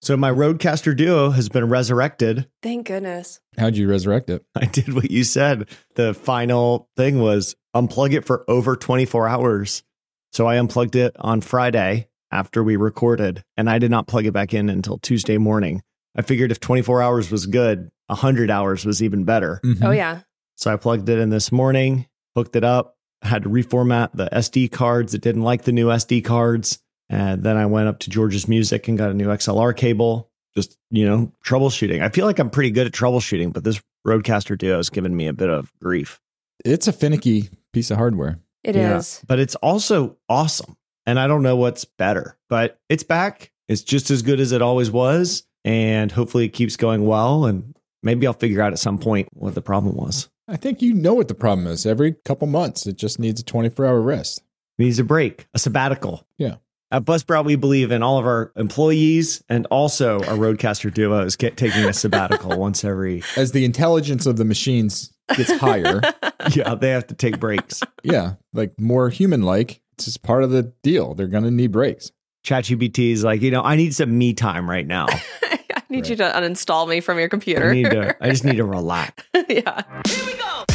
So my Rodecaster Duo has been resurrected. Thank goodness. How'd you resurrect it? I did what you said. The final thing was unplug it for over 24 hours. So I unplugged it on Friday after we recorded, and I did not plug it back in until Tuesday morning. I figured if 24 hours was good, 100 hours was even better. Oh, yeah. So I plugged it in this morning, hooked it up, had to reformat the SD cards. It didn't like the new SD cards. And then I went up to George's Music and got a new XLR cable. Just, troubleshooting. I feel like I'm pretty good at troubleshooting, but this Rodecaster Duo has given me a bit of grief. It's a finicky piece of hardware. It is. But it's also awesome. And I don't know what's better, but it's back. It's just as good as it always was. And hopefully it keeps going well. And maybe I'll figure out at some point what the problem was. I think you know what the problem is. Every couple months, it just needs a 24-hour rest. It needs a break, a sabbatical. Yeah. At Buzzsprout, we believe in all of our employees and also our Rodecaster Duos taking a sabbatical once every... As the intelligence of the machines gets higher. Yeah, they have to take breaks. Yeah, like more human-like. It's just part of the deal. They're going to need breaks. ChatGPT is like, I need some me time right now. I need you to uninstall me from your computer. I just need to relax. Yeah. Here we go.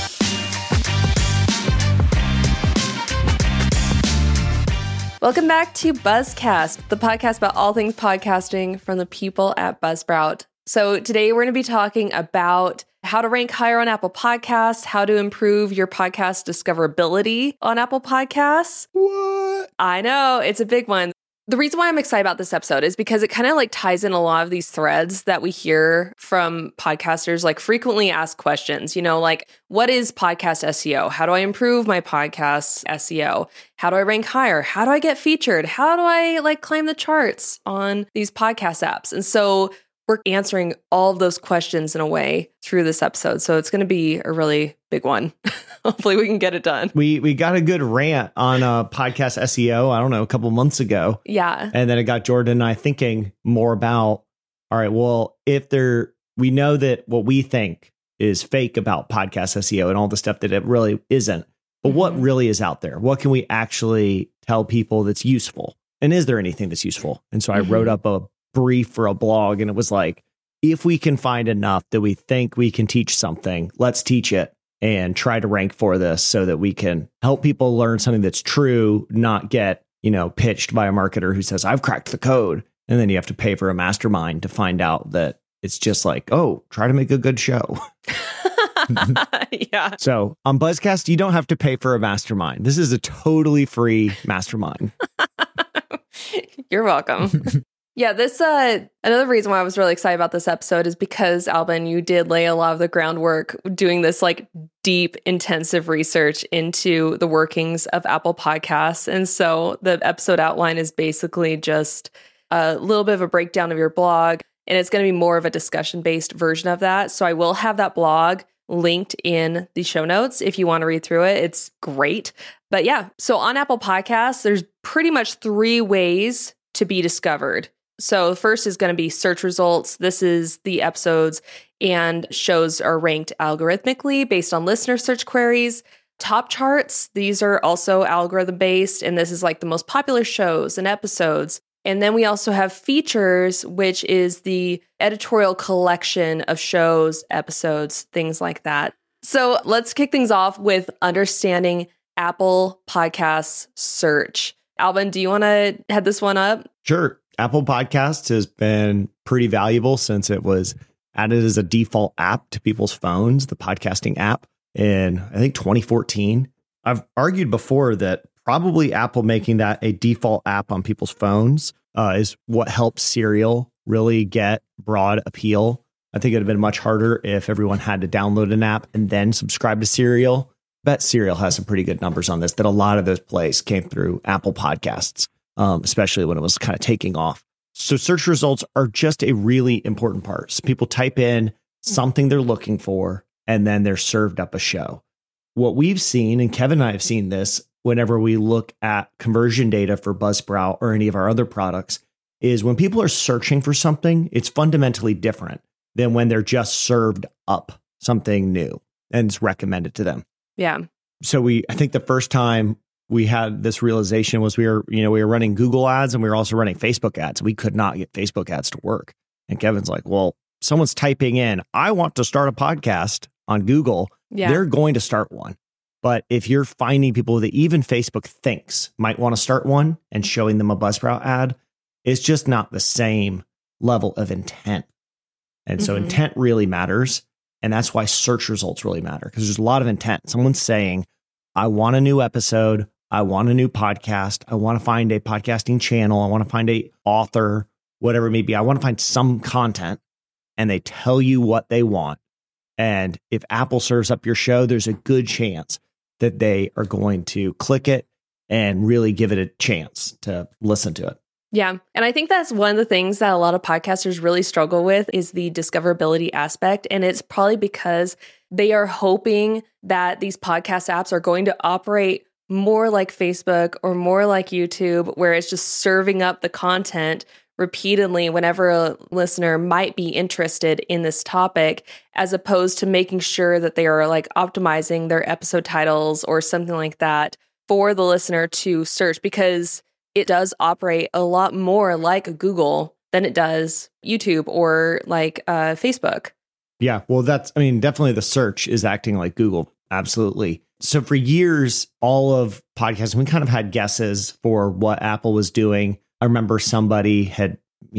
Welcome back to Buzzcast, the podcast about all things podcasting from the people at Buzzsprout. So today we're going to be talking about how to rank higher on Apple Podcasts, how to improve your podcast discoverability on Apple Podcasts. What? I know, it's a big one. The reason why I'm excited about this episode is because it kind of ties in a lot of these threads that we hear from podcasters, frequently asked questions, what is podcast SEO? How do I improve my podcast SEO? How do I rank higher? How do I get featured? How do I climb the charts on these podcast apps? And so we're answering all of those questions in a way through this episode. So it's going to be a really big one. Hopefully we can get it done. We got a good rant on podcast SEO, I don't know, a couple months ago. Yeah. And then it got Jordan and I thinking more about, all right, well, we know that what we think is fake about podcast SEO and all the stuff that it really isn't. But what really is out there? What can we actually tell people that's useful? And is there anything that's useful? And so I wrote up a brief for a blog, and it was like, if we can find enough that we think we can teach something, let's teach it and try to rank for this so that we can help people learn something that's true, not get, pitched by a marketer who says, I've cracked the code. And then you have to pay for a mastermind to find out that it's just like, oh, try to make a good show. Yeah. So on Buzzcast, you don't have to pay for a mastermind. This is a totally free mastermind. You're welcome. Yeah, this another reason why I was really excited about this episode is because, Albin, you did lay a lot of the groundwork doing this deep, intensive research into the workings of Apple Podcasts. And so the episode outline is basically just a little bit of a breakdown of your blog, and it's going to be more of a discussion-based version of that. So I will have that blog linked in the show notes if you want to read through it. It's great. But yeah, so on Apple Podcasts, there's pretty much 3 ways to be discovered. So the first is going to be search results. This is the episodes and shows are ranked algorithmically based on listener search queries. Top charts, these are also algorithm based, and this is the most popular shows and episodes. And then we also have features, which is the editorial collection of shows, episodes, things like that. So let's kick things off with understanding Apple Podcasts search. Albin, do you want to head this one up? Sure. Apple Podcasts has been pretty valuable since it was added as a default app to people's phones, the podcasting app, in, I think, 2014. I've argued before that probably Apple making that a default app on people's phones is what helps Serial really get broad appeal. I think it would have been much harder if everyone had to download an app and then subscribe to Serial. Bet Serial has some pretty good numbers on this, that a lot of those plays came through Apple Podcasts, especially when it was kind of taking off. So search results are just a really important part. So people type in something they're looking for, and then they're served up a show. What we've seen, and Kevin and I have seen this whenever we look at conversion data for Buzzsprout or any of our other products, is when people are searching for something, it's fundamentally different than when they're just served up something new and it's recommended to them. Yeah. So I think the first time we had this realization was we were running Google ads and we were also running Facebook ads. We could not get Facebook ads to work. And Kevin's like, well, someone's typing in, I want to start a podcast on Google. Yeah. They're going to start one. But if you're finding people that even Facebook thinks might want to start one and showing them a Buzzsprout ad, it's just not the same level of intent. And so intent really matters. And that's why search results really matter, because there's a lot of intent. Someone's saying, I want a new episode. I want a new podcast. I want to find a podcasting channel. I want to find a author, whatever it may be. I want to find some content, and they tell you what they want. And if Apple serves up your show, there's a good chance that they are going to click it and really give it a chance to listen to it. Yeah. And I think that's one of the things that a lot of podcasters really struggle with is the discoverability aspect. And it's probably because they are hoping that these podcast apps are going to operate more like Facebook or more like YouTube, where it's just serving up the content repeatedly whenever a listener might be interested in this topic, as opposed to making sure that they are like optimizing their episode titles or something like that for the listener to search, because it does operate a lot more like Google than it does YouTube or like Facebook. Yeah, well, definitely the search is acting like Google. Absolutely. So for years, all of podcasting, we kind of had guesses for what Apple was doing. I remember somebody had,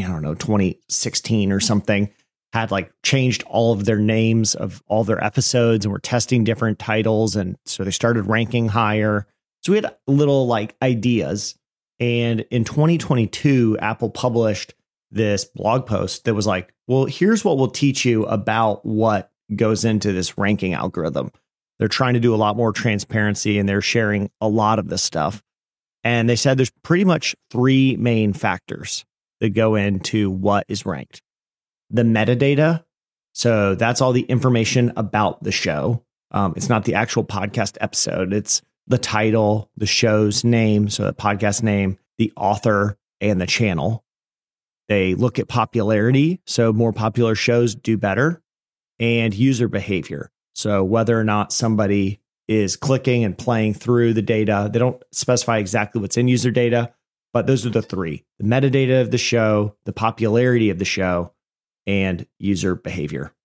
2016 or something, had like changed all of their names of all their episodes and were testing different titles. And so they started ranking higher. So we had little like ideas. And in 2022, Apple published this blog post that was like, well, here's what we'll teach you about what goes into this ranking algorithm. They're trying to do a lot more transparency, and they're sharing a lot of this stuff. And they said there's pretty much three main factors that go into what is ranked. The metadata. So that's all the information about the show. It's not the actual podcast episode. It's the title, the show's name, so the podcast name, the author, and the channel. They look at popularity. So more popular shows do better. And user behavior. So whether or not somebody is clicking and playing through the data, they don't specify exactly what's in user data, but those are the three: the metadata of the show, the popularity of the show, and user behavior.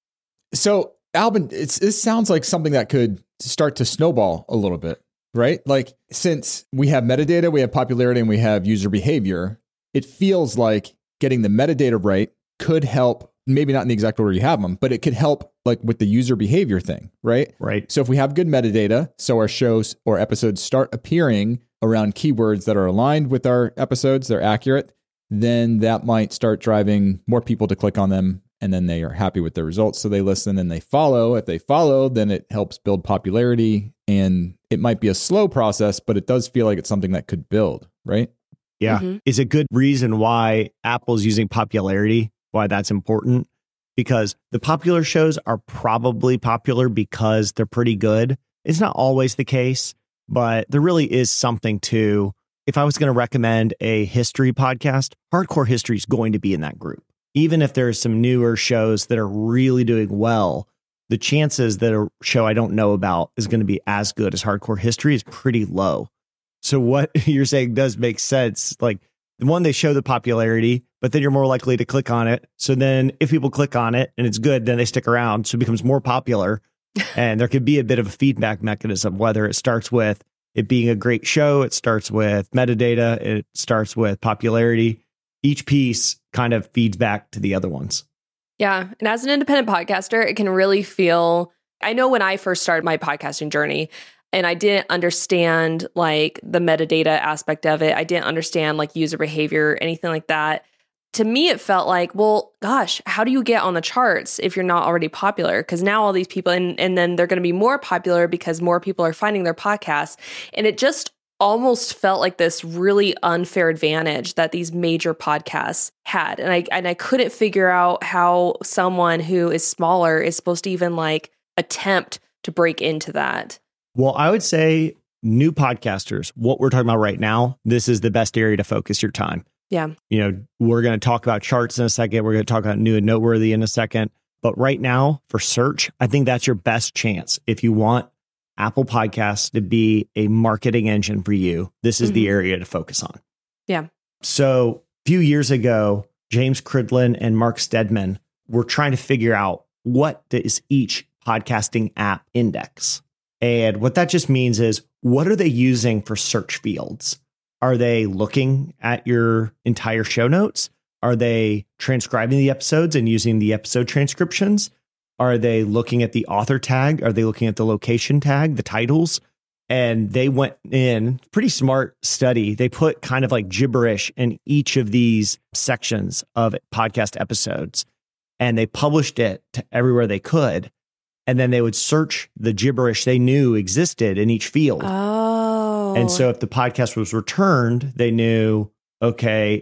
So Albin, this sounds like something that could start to snowball a little bit, right? Like, since we have metadata, we have popularity, and we have user behavior, it feels like getting the metadata right could help. Maybe not in the exact order you have them, but it could help like with the user behavior thing, right? Right. So if we have good metadata, so our shows or episodes start appearing around keywords that are aligned with our episodes, they're accurate, then that might start driving more people to click on them, and then they are happy with their results. So they listen and they follow. If they follow, then it helps build popularity, and it might be a slow process, but it does feel like it's something that could build, right? Yeah. It's a good reason why Apple's using popularity, why that's important, because the popular shows are probably popular because they're pretty good. It's not always the case, but there really is something to, if I was going to recommend a history podcast, Hardcore History is going to be in that group. Even if there's some newer shows that are really doing well, the chances that a show I don't know about is going to be as good as Hardcore History is pretty low. So what you're saying does make sense. Like, one, they show the popularity, but then you're more likely to click on it. So then if people click on it and it's good, then they stick around. So it becomes more popular. And there could be a bit of a feedback mechanism, whether it starts with it being a great show, it starts with metadata, it starts with popularity. Each piece kind of feeds back to the other ones. Yeah. And as an independent podcaster, it can really feel, I know when I first started my podcasting journey, and I didn't understand like the metadata aspect of it. I didn't understand like user behavior, anything like that. To me, it felt like, well, gosh, how do you get on the charts if you're not already popular? Because now all these people, and then they're going to be more popular because more people are finding their podcasts. And it just almost felt like this really unfair advantage that these major podcasts had. And I couldn't figure out how someone who is smaller is supposed to even like attempt to break into that. Well, I would say new podcasters, what we're talking about right now, this is the best area to focus your time. Yeah. We're going to talk about charts in a second. We're going to talk about new and noteworthy in a second. But right now for search, I think that's your best chance. If you want Apple Podcasts to be a marketing engine for you, this is the area to focus on. Yeah. So a few years ago, James Cridland and Mark Steadman were trying to figure out what does each podcasting app index. And what that just means is, what are they using for search fields? Are they looking at your entire show notes? Are they transcribing the episodes and using the episode transcriptions? Are they looking at the author tag? Are they looking at the location tag, the titles? And they went in, pretty smart study. They put kind of like gibberish in each of these sections of podcast episodes, and they published it to everywhere they could. And then they would search the gibberish they knew existed in each field. Oh. And so if the podcast was returned, they knew, okay,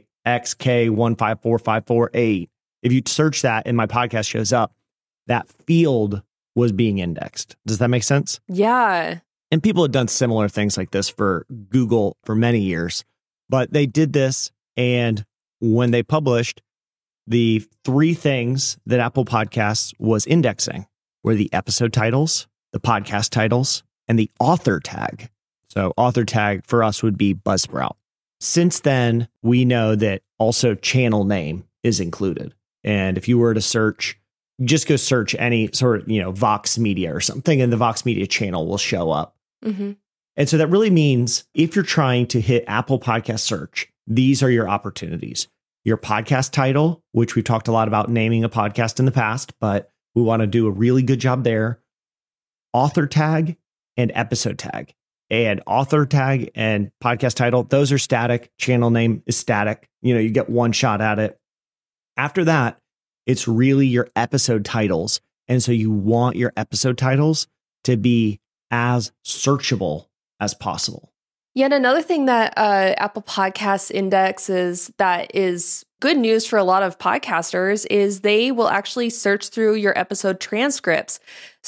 XK154548. If you search that and my podcast shows up, that field was being indexed. Does that make sense? Yeah. And people have done similar things like this for Google for many years. But they did this, and when they published, the three things that Apple Podcasts was indexing were the episode titles, the podcast titles, and the author tag. So author tag for us would be Buzzsprout. Since then, we know that also channel name is included. And if you were to search, just go search any sort of, Vox Media or something, and the Vox Media channel will show up. Mm-hmm. And so that really means if you're trying to hit Apple Podcast search, these are your opportunities. Your podcast title, which we've talked a lot about naming a podcast in the past, but we want to do a really good job there. Author tag and episode tag. And author tag and podcast title, those are static. Channel name is static. You get one shot at it. After that, it's really your episode titles. And so you want your episode titles to be as searchable as possible. Yeah, and another thing that Apple Podcasts indexes that is good news for a lot of podcasters is they will actually search through your episode transcripts.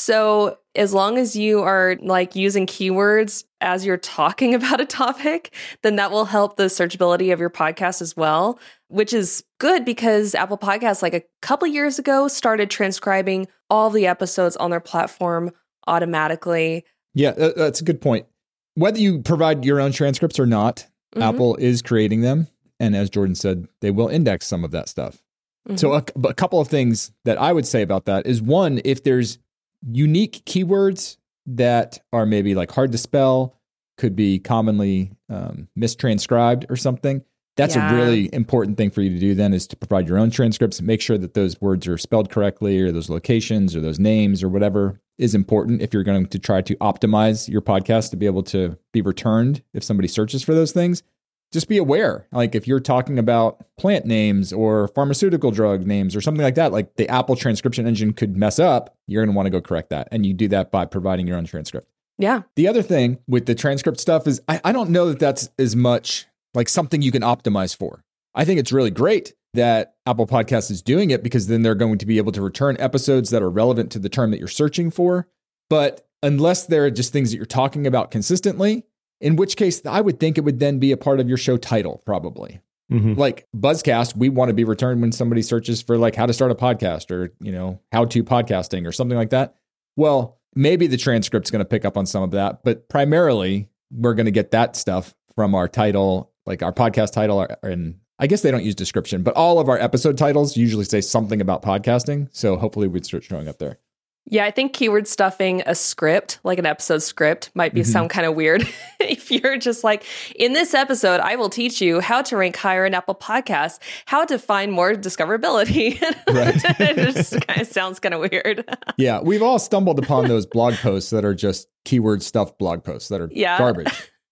So as long as you are using keywords as you're talking about a topic, then that will help the searchability of your podcast as well, which is good because Apple Podcasts, a couple years ago, started transcribing all the episodes on their platform automatically. Yeah, that's a good point. Whether you provide your own transcripts or not, Apple is creating them. And as Jordan said, they will index some of that stuff. So a couple of things that I would say about that is, one, if there's unique keywords that are maybe hard to spell, could be commonly mistranscribed or something, that's a really important thing for you to do then, is to provide your own transcripts and make sure that those words are spelled correctly, or those locations or those names or whatever is important if you're going to try to optimize your podcast to be able to be returned if somebody searches for those things. Just be aware, if you're talking about plant names or pharmaceutical drug names or something like that, the Apple transcription engine could mess up, you're going to want to go correct that. And you do that by providing your own transcript. Yeah. The other thing with the transcript stuff is I don't know that that's as much something you can optimize for. I think it's really great that Apple Podcasts is doing it, because then they're going to be able to return episodes that are relevant to the term that you're searching for. But unless they're just things that you're talking about consistently, in which case I would think it would then be a part of your show title, probably. Buzzcast, we want to be returned when somebody searches for how to start a podcast or, how to podcasting or something like that. Well, maybe the transcript's going to pick up on some of that, but primarily we're going to get that stuff from our title, our podcast title, and I guess they don't use description, but all of our episode titles usually say something about podcasting. So hopefully we'd start showing up there. Yeah, I think keyword stuffing a script, an episode script, might be sound kind of weird. If you're just in this episode, I will teach you how to rank higher in Apple Podcasts, how to find more discoverability. Right. It just kind of sounds kind of weird. Yeah, we've all stumbled upon those blog posts that are just keyword stuff blog posts that are garbage.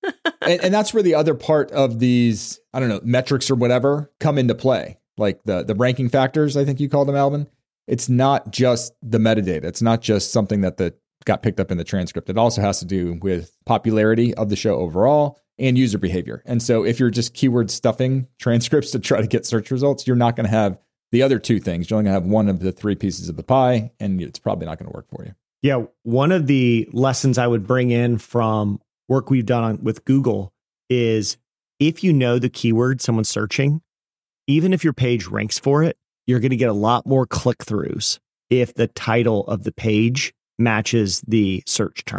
And that's where the other part of these, metrics or whatever come into play. The ranking factors, I think you called them, Alvin. It's not just the metadata. It's not just something that got picked up in the transcript. It also has to do with popularity of the show overall and user behavior. And so if you're just keyword stuffing transcripts to try to get search results, you're not going to have the other two things. You're only going to have one of the three pieces of the pie, and it's probably not going to work for you. Yeah. One of the lessons I would bring in from work we've done with Google is, if you know the keyword someone's searching, even if your page ranks for it, you're going to get a lot more click-throughs if the title of the page matches the search term.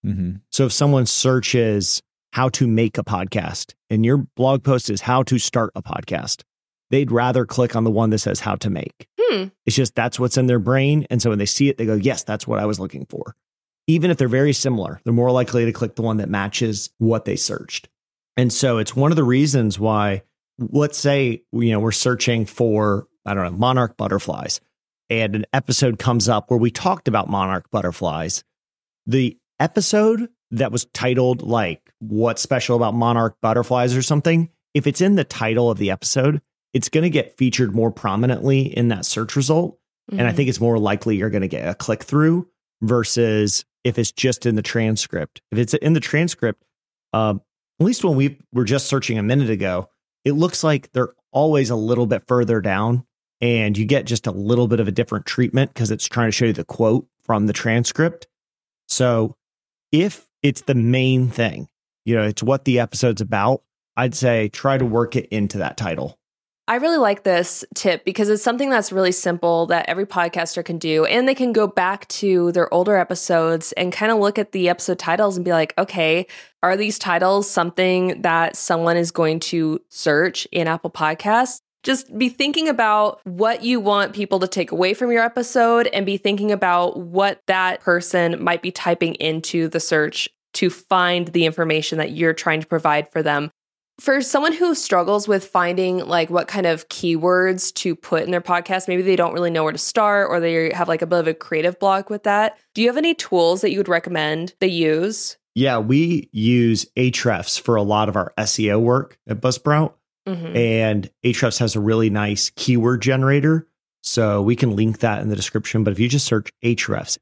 So if someone searches how to make a podcast and your blog post is how to start a podcast, they'd rather click on the one that says how to make. It's just that's what's in their brain. And so when they see it, they go, yes, that's what I was looking for. Even if they're very similar, they're more likely to click the one that matches what they searched. And so it's one of the reasons why, let's say, we're searching for, I don't know, monarch butterflies, and an episode comes up where we talked about monarch butterflies. The episode that was titled like what's special about monarch butterflies or something, if it's in the title of the episode, it's going to get featured more prominently in that search result. And I think it's more likely you're going to get a click through versus if it's just in the transcript. If it's in the transcript, at least when we were just searching a minute ago, it looks like they're always a little bit further down and you get just a little bit of a different treatment because it's trying to show you the quote from the transcript. So if it's the main thing, it's what the episode's about, I'd say try to work it into that title. I really like this tip because it's something that's really simple that every podcaster can do. And they can go back to their older episodes and kind of look at the episode titles and be like, okay, are these titles something that someone is going to search in Apple Podcasts? Just be thinking about what you want people to take away from your episode and be thinking about what that person might be typing into the search to find the information that you're trying to provide for them. For someone who struggles with finding like what kind of keywords to put in their podcast, maybe they don't really know where to start or they have like a bit of a creative block with that. Do you have any tools that you would recommend they use? Yeah, we use Ahrefs for a lot of our SEO work at Buzzsprout. And Ahrefs has a really nice keyword generator. So we can link that in the description. But if you just search Ahrefs,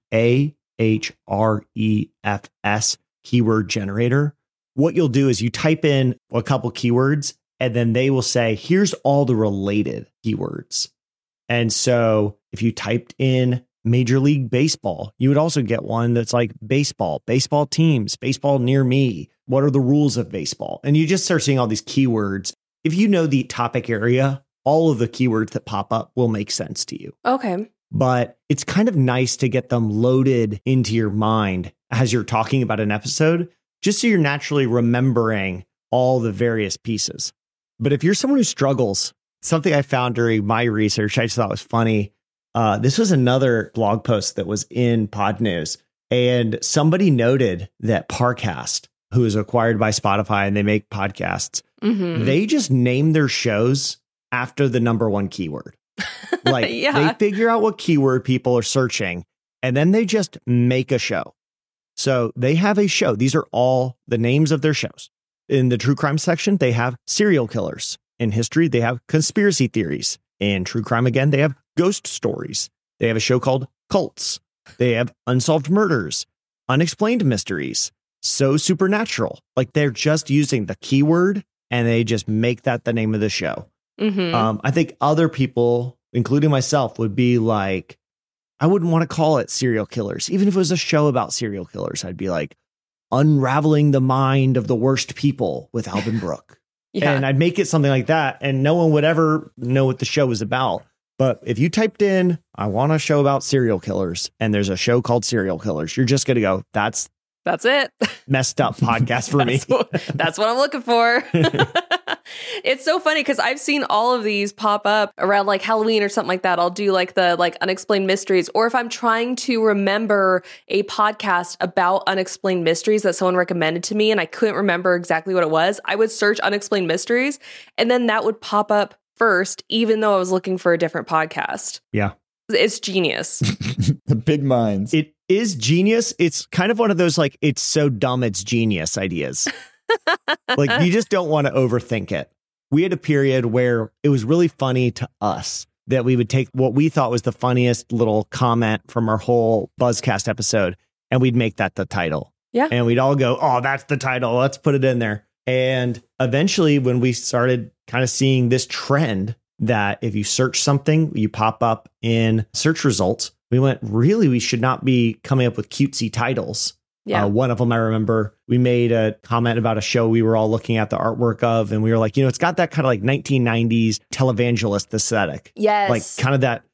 Ahrefs keyword generator, what you'll do is you type in a couple keywords and then they will say, here's all the related keywords. And so if you typed in Major League Baseball, you would also get one that's like baseball teams, baseball near me. What are the rules of baseball? And you just start seeing all these keywords. If you know the topic area, all of the keywords that pop up will make sense to you. Okay. But it's kind of nice to get them loaded into your mind as you're talking about an episode, just so you're naturally remembering all the various pieces. But if you're someone who struggles, something I found during my research, I just thought was funny. This was another blog post that was in Pod News, and somebody noted that Parcast, who is acquired by Spotify and they make podcasts, they just name their shows after the number one keyword. Like they figure out what keyword people are searching, and then they just make a show. So they have a show. These are all the names of their shows. In the true crime section, they have serial killers. In history, they have conspiracy theories. In true crime, again, they have ghost stories. They have a show called Cults. They have unsolved murders, unexplained mysteries, so supernatural. Like they're just using the keyword and they just make that the name of the show. I think other people, including myself, would be like, I wouldn't want to call it serial killers. Even if it was a show about serial killers, I'd be like, unraveling the mind of the worst people with Alvin Brooke. And I'd make it something like that. And no one would ever know what the show was about. But if you typed in, I want a show about serial killers, and there's a show called Serial Killers, you're just going to go, that's it. Messed up podcast for me. That's what I'm looking for. It's so funny because I've seen all of these pop up around like Halloween or something like that. I'll do like the unexplained mysteries, or if I'm trying to remember a podcast about unexplained mysteries that someone recommended to me and I couldn't remember exactly what it was, I would search unexplained mysteries and then that would pop up first, even though I was looking for a different podcast. Yeah. It's genius. The big minds. It is genius. It's kind of one of those like, it's so dumb, it's genius ideas. Like you just don't want to overthink it. We had a period where it was really funny to us that we would take what we thought was the funniest little comment from our whole Buzzcast episode and we'd make that the title. Yeah. And we'd all go, oh, that's the title. Let's put it in there. And eventually when we started kind of seeing this trend that if you search something, you pop up in search results, we went, really, we should not be coming up with cutesy titles. Yeah. One of them, I remember we made a comment about a show we were all looking at the artwork of, and we were like, it's got that kind of like 1990s televangelist aesthetic. Yes. Like kind of that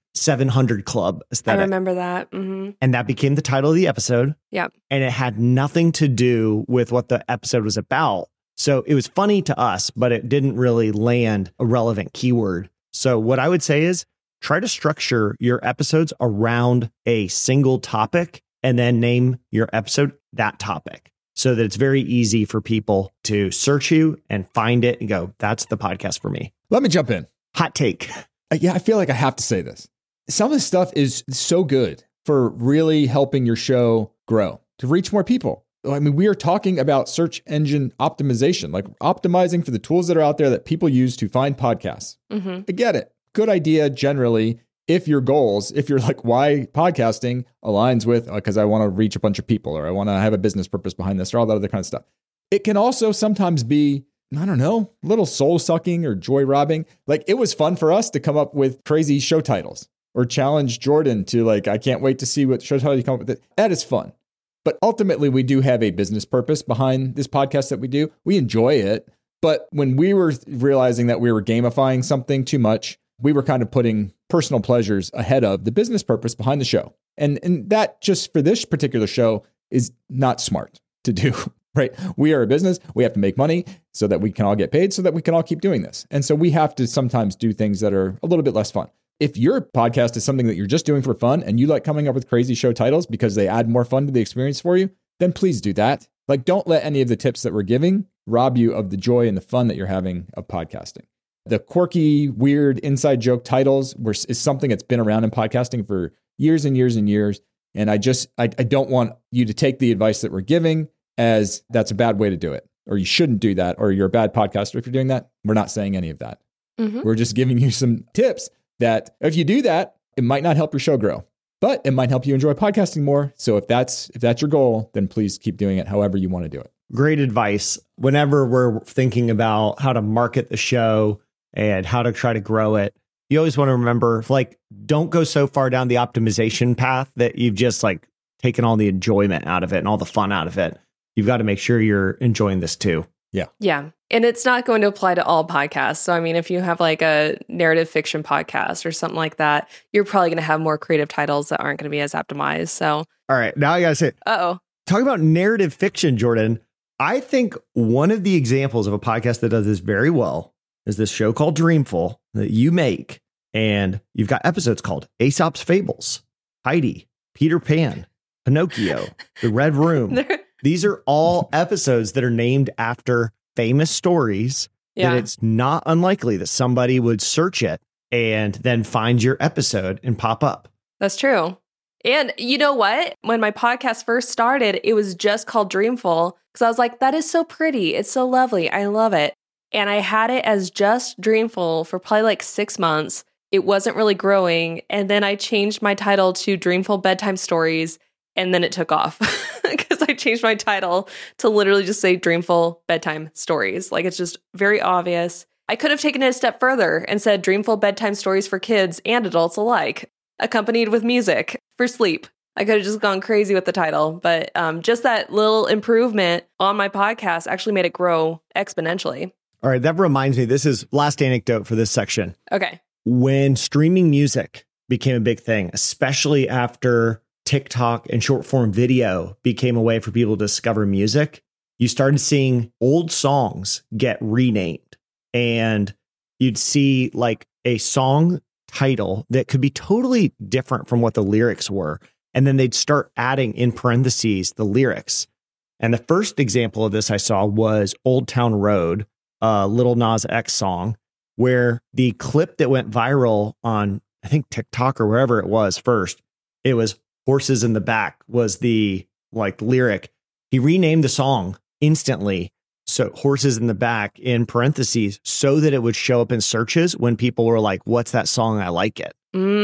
700 Club aesthetic. I remember that. Mm-hmm. And that became the title of the episode. Yep. And it had nothing to do with what the episode was about. So it was funny to us, but it didn't really land a relevant keyword. So what I would say is try to structure your episodes around a single topic and then name your episode that topic so that it's very easy for people to search you and find it and go, that's the podcast for me. Let me jump in. Hot take. Yeah, I feel like I have to say this. Some of this stuff is so good for really helping your show grow, to reach more people. I mean, we are talking about search engine optimization, like optimizing for the tools that are out there that people use to find podcasts. Mm-hmm. I get it. Good idea generally. If your goals, if you're like, why podcasting aligns with, because I want to reach a bunch of people or I want to have a business purpose behind this or all that other kind of stuff. It can also sometimes be, I don't know, a little soul sucking or joy robbing. Like it was fun for us to come up with crazy show titles or challenge Jordan to like, I can't wait to see what show title you come up with. That is fun. But ultimately, we do have a business purpose behind this podcast that we do. We enjoy it. But when we were realizing that we were gamifying something too much, we were kind of putting personal pleasures ahead of the business purpose behind the show. And that just for this particular show is not smart to do, right? We are a business. We have to make money so that we can all get paid so that we can all keep doing this. And so we have to sometimes do things that are a little bit less fun. If your podcast is something that you're just doing for fun and you like coming up with crazy show titles because they add more fun to the experience for you, then please do that. Like, don't let any of the tips that we're giving rob you of the joy and the fun that you're having of podcasting. The quirky, weird inside joke titles is something that's been around in podcasting for years and years and years. And I don't want you to take the advice that we're giving as that's a bad way to do it, or you shouldn't do that, or you're a bad podcaster if you're doing that. We're not saying any of that. Mm-hmm. We're just giving you some tips that if you do that, it might not help your show grow, but it might help you enjoy podcasting more. So if that's your goal, then please keep doing it however you want to do it. Great advice. Whenever we're thinking about how to market the show and how to try to grow it, you always want to remember, like, don't go so far down the optimization path that you've just like taken all the enjoyment out of it and all the fun out of it. You've got to make sure you're enjoying this too. Yeah. Yeah. And it's not going to apply to all podcasts. So, I mean, if you have like a narrative fiction podcast or something like that, you're probably going to have more creative titles that aren't going to be as optimized. So, all right. Now I got to say, talk about narrative fiction, Jordan. I think one of the examples of a podcast that does this very well is this show called Dreamful that you make. And you've got episodes called Aesop's Fables, Heidi, Peter Pan, Pinocchio, The Red Room. These are all episodes that are named after famous stories. Yeah. That it's not unlikely that somebody would search it and then find your episode and pop up. That's true. And you know what? When my podcast first started, it was just called Dreamful because I was like, that is so pretty. It's so lovely. I love it. And I had it as just Dreamful for probably like 6 months. It wasn't really growing. And then I changed my title to Dreamful Bedtime Stories. And then it took off because I changed my title to literally just say Dreamful Bedtime Stories. Like, it's just very obvious. I could have taken it a step further and said Dreamful Bedtime Stories for kids and adults alike, accompanied with music for sleep. I could have just gone crazy with the title, but just that little improvement on my podcast actually made it grow exponentially. All right, that reminds me, this is last anecdote for this section. Okay. When streaming music became a big thing, especially after TikTok and short form video became a way for people to discover music, you started seeing old songs get renamed, and you'd see like a song title that could be totally different from what the lyrics were. And then they'd start adding in parentheses the lyrics. And the first example of this I saw was Old Town Road, a Lil Nas X song, where the clip that went viral on, I think, TikTok or wherever it was first, it was Horses in the Back was the like lyric. He renamed the song instantly. So Horses in the Back in parentheses so that it would show up in searches when people were like, what's that song? I like it.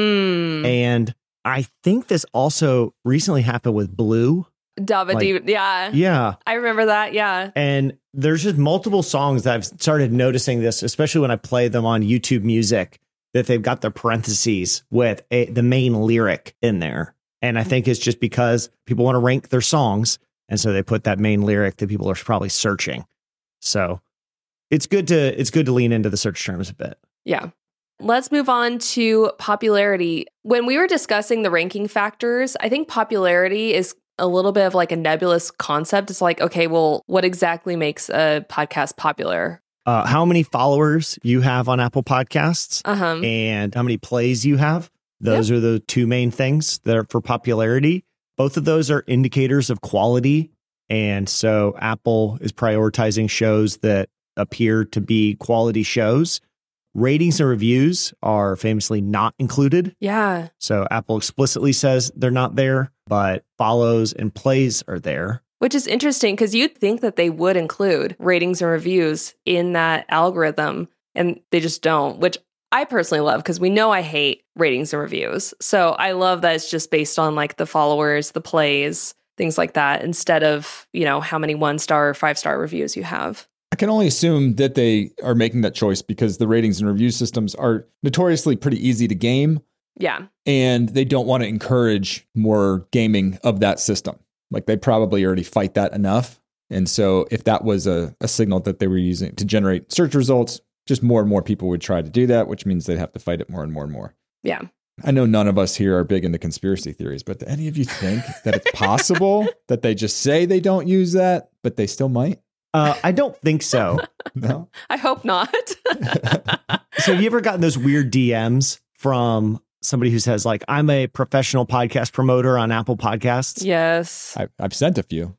And I think this also recently happened with Blue. Yeah. Yeah. I remember that. Yeah. And there's just multiple songs that I've started noticing this, especially when I play them on YouTube Music, that they've got their parentheses with the main lyric in there. And I think it's just because people want to rank their songs. And so they put that main lyric that people are probably searching. So it's good to lean into the search terms a bit. Yeah. Let's move on to popularity. When we were discussing the ranking factors, I think popularity is a little bit of like a nebulous concept. It's like, okay, well, what exactly makes a podcast popular? How many followers you have on Apple Podcasts and how many plays you have. Those are the two main things that are for popularity. Both of those are indicators of quality. And so Apple is prioritizing shows that appear to be quality shows. Ratings and reviews are famously not included. Yeah. So Apple explicitly says they're not there, but follows and plays are there. Which is interesting because you'd think that they would include ratings and reviews in that algorithm, and they just don't, which I personally love because we know I hate ratings and reviews. So I love that it's just based on like the followers, the plays, things like that, instead of, how many 1-star or 5-star reviews you have. I can only assume that they are making that choice because the ratings and review systems are notoriously pretty easy to game. Yeah. And they don't want to encourage more gaming of that system. Like they probably already fight that enough. And so if that was a signal that they were using to generate search results, just more and more people would try to do that, which means they'd have to fight it more and more and more. Yeah. I know none of us here are big into conspiracy theories, but do any of you think that it's possible that they just say they don't use that, but they still might? I don't think so. No? I hope not. So have you ever gotten those weird DMs from somebody who says like, I'm a professional podcast promoter on Apple Podcasts? Yes. I've sent a few.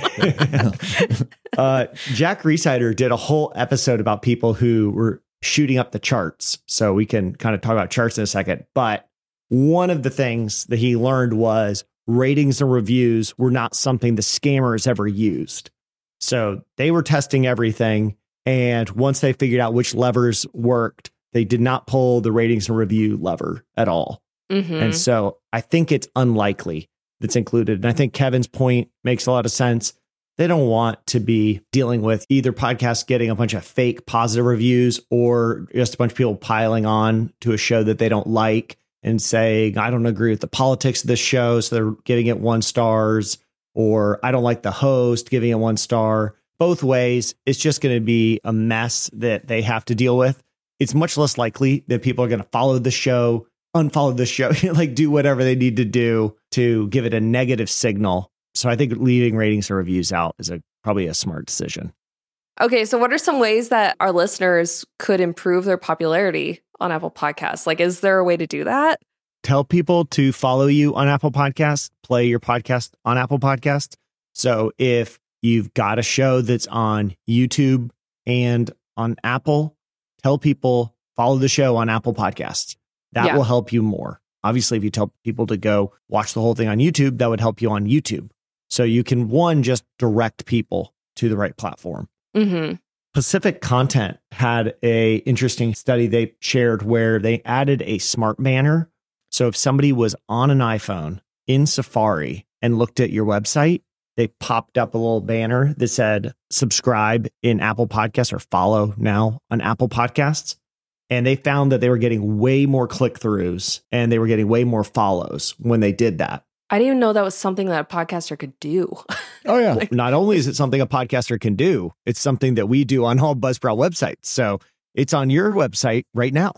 Jack Rhysider did a whole episode about people who were shooting up the charts. So we can kind of talk about charts in a second. But one of the things that he learned was ratings and reviews were not something the scammers ever used. So they were testing everything. And once they figured out which levers worked, they did not pull the ratings and review lever at all. Mm-hmm. And so I think it's unlikely that's included. And I think Kevin's point makes a lot of sense. They don't want to be dealing with either podcasts getting a bunch of fake positive reviews or just a bunch of people piling on to a show that they don't like and saying, I don't agree with the politics of this show, so they're giving it 1 stars, or I don't like the host, giving it 1 star. Both ways, it's just going to be a mess that they have to deal with. It's much less likely that people are going to follow the show, unfollow the show, like do whatever they need to do to give it a negative signal. So I think leaving ratings and reviews out is probably a smart decision. Okay, so what are some ways that our listeners could improve their popularity on Apple Podcasts? Like, is there a way to do that? Tell people to follow you on Apple Podcasts, play your podcast on Apple Podcasts. So if you've got a show that's on YouTube and on Apple, tell people follow the show on Apple Podcasts. That will help you more. Obviously, if you tell people to go watch the whole thing on YouTube, that would help you on YouTube. So you can, one, just direct people to the right platform. Mm-hmm. Pacific Content had a interesting study they shared where they added a smart banner. So if somebody was on an iPhone in Safari and looked at your website, they popped up a little banner that said subscribe in Apple Podcasts or follow now on Apple Podcasts. And they found that they were getting way more click-throughs and they were getting way more follows when they did that. I didn't even know that was something that a podcaster could do. Oh, yeah. Not only is it something a podcaster can do, it's something that we do on all Buzzsprout websites. So it's on your website right now.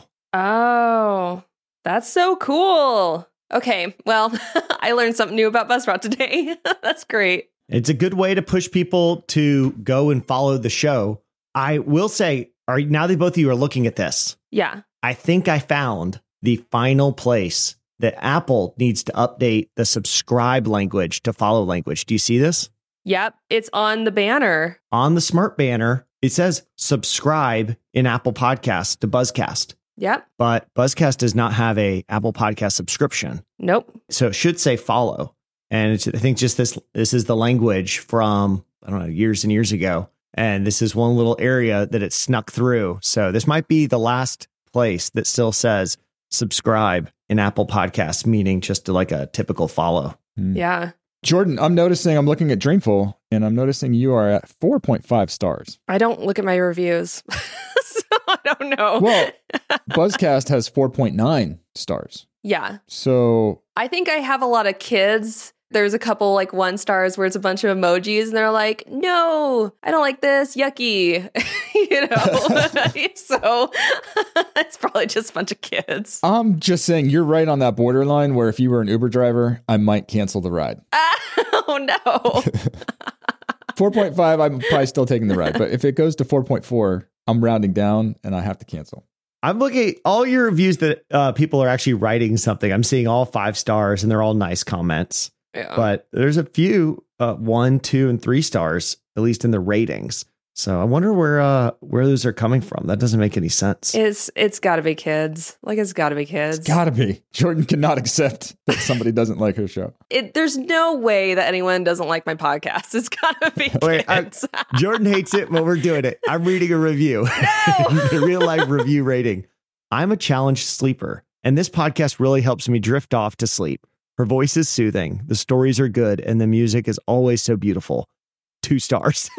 Oh, that's so cool. Okay, well, I learned something new about Buzzsprout today. That's great. It's a good way to push people to go and follow the show. I will say, now that both of you are looking at this, Yeah. I think I found the final place that Apple needs to update the subscribe language to follow language. Do you see this? Yep, it's on the banner. On the smart banner, it says subscribe in Apple Podcasts to Buzzcast. Yep. But Buzzcast does not have a Apple Podcast subscription. Nope. So it should say follow. And I think just this is the language from, I don't know, years and years ago. And this is one little area that it snuck through. So this might be the last place that still says subscribe in Apple Podcasts, meaning just like a typical follow. Yeah. Jordan, I'm looking at Dreamful, and I'm noticing you are at 4.5 stars. I don't look at my reviews, so I don't know. Well, Buzzcast has 4.9 stars. Yeah. So I think I have a lot of kids There's a couple like 1 stars where it's a bunch of emojis and they're like, no, I don't like this. Yucky. So it's probably just a bunch of kids. I'm just saying you're right on that borderline where if you were an Uber driver, I might cancel the ride. Oh, no. 4.5, I'm probably still taking the ride. But if it goes to 4.4, I'm rounding down and I have to cancel. I'm looking at all your reviews that people are actually writing something. I'm seeing all 5 stars and they're all nice comments. Yeah. But there's a few 1, 2, and 3 stars, at least in the ratings. So I wonder where those are coming from. That doesn't make any sense. It's got to be kids. Like, it's got to be kids. It's got to be. Jordan cannot accept that somebody doesn't like her show. There's no way that anyone doesn't like my podcast. It's got to be kids. Jordan hates it, but we're doing it. I'm reading a review. No! A real life review rating. I'm a challenged sleeper, and this podcast really helps me drift off to sleep. Her voice is soothing. The stories are good, and the music is always so beautiful. 2 stars.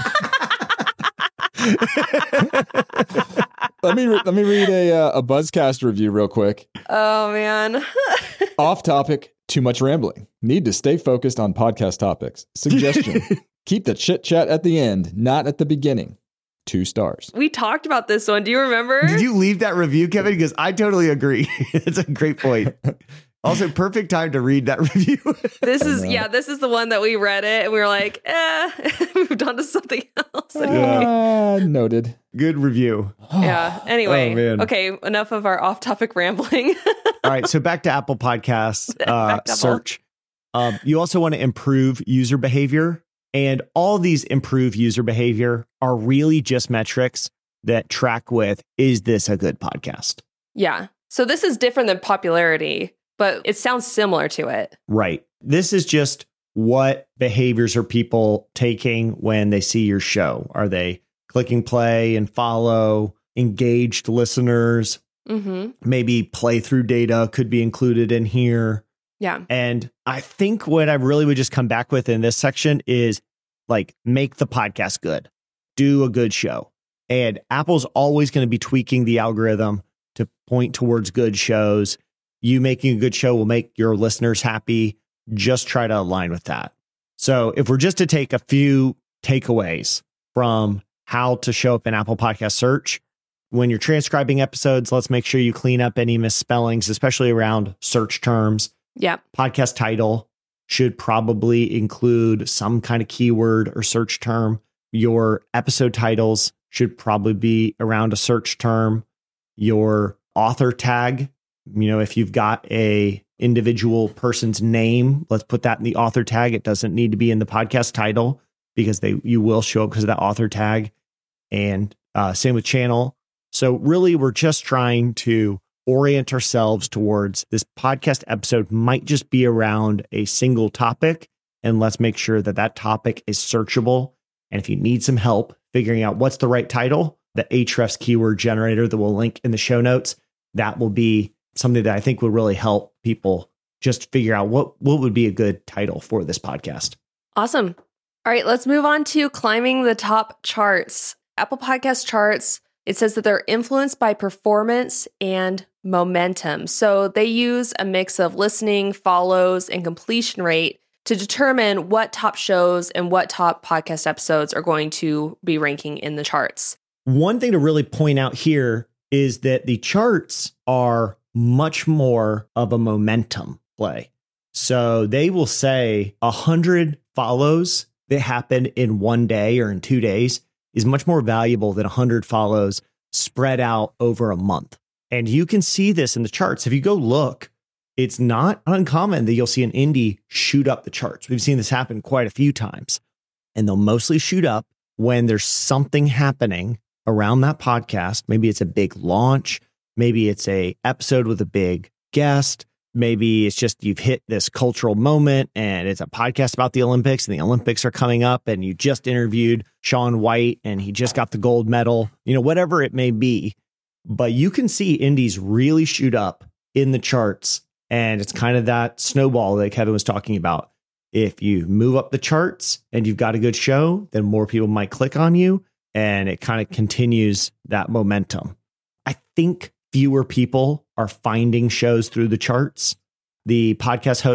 Let me read a Buzzcast review real quick. Oh, man. Off topic, too much rambling. Need to stay focused on podcast topics. Suggestion, keep the chit chat at the end, not at the beginning. 2 stars. We talked about this one. Do you remember? Did you leave that review, Kevin? Because I totally agree. It's a great point. Also, perfect time to read that review. This is the one that we read it and we were like, moved on to something else. Noted. Good review. Yeah. Anyway, man. Okay, enough of our off-topic rambling. All right, so back to Apple Podcasts search. You also want to improve user behavior, and all these improve user behavior are really just metrics that track with, is this a good podcast? Yeah. So this is different than popularity, but it sounds similar to it. Right. This is just what behaviors are people taking when they see your show. Are they clicking play and follow, engaged listeners? Mm-hmm. Maybe playthrough data could be included in here. Yeah. And I think what I really would just come back with in this section is like, make the podcast good. Do a good show. And Apple's always going to be tweaking the algorithm to point towards good shows. You making a good show will make your listeners happy. Just try to align with that. So if we're just to take a few takeaways from how to show up in Apple Podcast search, when you're transcribing episodes, let's make sure you clean up any misspellings, especially around search terms. Yeah. Podcast title should probably include some kind of keyword or search term. Your episode titles should probably be around a search term. Your author tag, if you've got a individual person's name, let's put that in the author tag. It doesn't need to be in the podcast title because you will show up because of that author tag. And same with channel. So really, we're just trying to orient ourselves towards this podcast episode might just be around a single topic. And let's make sure that that topic is searchable. And if you need some help figuring out what's the right title, the Ahrefs keyword generator that we'll link in the show notes, that will be something that I think will really help people just figure out what would be a good title for this podcast. Awesome. All right, let's move on to climbing the top charts. Apple Podcast charts, it says that they're influenced by performance and momentum. So they use a mix of listening, follows, and completion rate to determine what top shows and what top podcast episodes are going to be ranking in the charts. One thing to really point out here is that the charts are much more of a momentum play. So they will say 100 follows that happen in one day or in 2 days is much more valuable than 100 follows spread out over a month. And you can see this in the charts. If you go look, it's not uncommon that you'll see an indie shoot up the charts. We've seen this happen quite a few times. And they'll mostly shoot up when there's something happening around that podcast. Maybe it's a big launch. Maybe it's a episode with a big guest. Maybe it's just you've hit this cultural moment and it's a podcast about the Olympics and the Olympics are coming up and you just interviewed Shaun White and he just got the gold medal, whatever it may be. But you can see indies really shoot up in the charts. And it's kind of that snowball that Kevin was talking about. If you move up the charts and you've got a good show, then more people might click on you and it kind of continues that momentum. I think fewer people are finding shows through the charts. The podcast host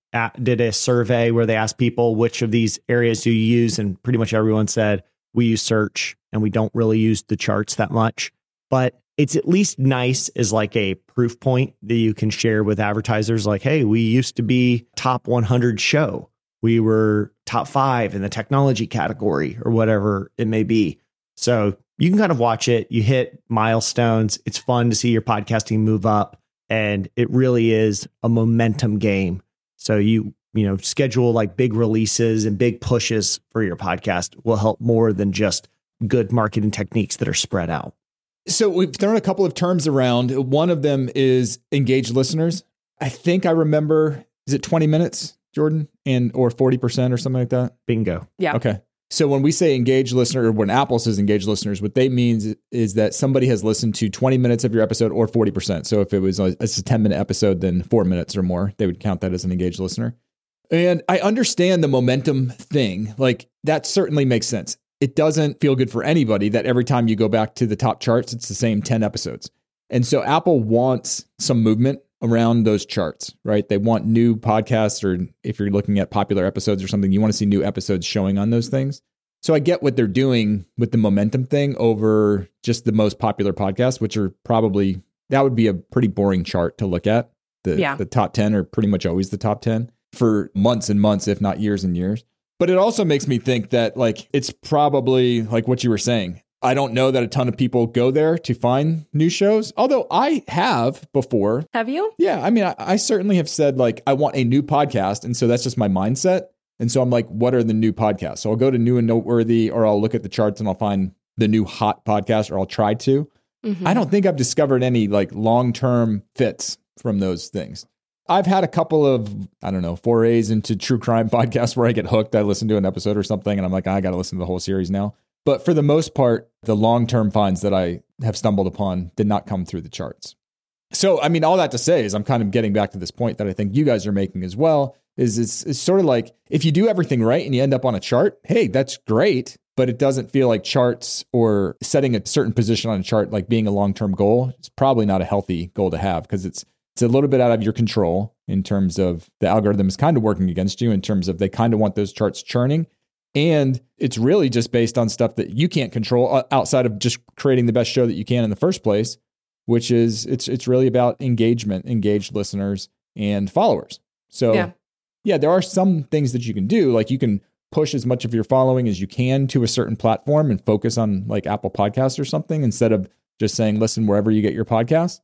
did a survey where they asked people which of these areas do you use, and pretty much everyone said we use search and we don't really use the charts that much. But it's at least nice as like a proof point that you can share with advertisers like, hey, we used to be top 100 show. We were top 5 in the technology category or whatever it may be. So you can kind of watch it. You hit milestones. It's fun to see your podcasting move up. And it really is a momentum game. So you schedule like big releases and big pushes for your podcast will help more than just good marketing techniques that are spread out. So we've thrown a couple of terms around. One of them is engaged listeners. I think I remember, is it 20 minutes, Jordan? Or 40% or something like that? Bingo. Yeah. Okay. So when we say engaged listener, or when Apple says engaged listeners, what they mean is that somebody has listened to 20 minutes of your episode or 40%. So if it's a 10-minute episode, then 4 minutes or more, they would count that as an engaged listener. And I understand the momentum thing. Like, that certainly makes sense. It doesn't feel good for anybody that every time you go back to the top charts, it's the same 10 episodes. And so Apple wants some movement around those charts, right? They want new podcasts, or if you're looking at popular episodes or something, you want to see new episodes showing on those things. So I get what they're doing with the momentum thing over just the most popular podcasts, which are probably, that would be a pretty boring chart to look at. The top 10 are pretty much always the top 10 for months and months, if not years and years. But it also makes me think that like it's probably like what you were saying. I don't know that a ton of people go there to find new shows, although I have before. Have you? Yeah. I mean, I certainly have said like, I want a new podcast. And so that's just my mindset. And so I'm like, what are the new podcasts? So I'll go to New and Noteworthy, or I'll look at the charts and I'll find the new hot podcast, or I'll try to. Mm-hmm. I don't think I've discovered any like long-term fits from those things. I've had a couple of, forays into true crime podcasts where I get hooked. I listen to an episode or something and I'm like, I got to listen to the whole series now. But for the most part, the long-term finds that I have stumbled upon did not come through the charts. So, I mean, all that to say is I'm kind of getting back to this point that I think you guys are making as well, is it's sort of like if you do everything right and you end up on a chart, hey, that's great. But it doesn't feel like charts or setting a certain position on a chart like being a long-term goal. It's probably not a healthy goal to have, because it's a little bit out of your control in terms of the algorithm is kind of working against you in terms of they kind of want those charts churning. And it's really just based on stuff that you can't control outside of just creating the best show that you can in the first place, which is it's really about engagement, engaged listeners and followers. So yeah, there are some things that you can do. Like you can push as much of your following as you can to a certain platform and focus on like Apple Podcasts or something instead of just saying, listen, wherever you get your podcast.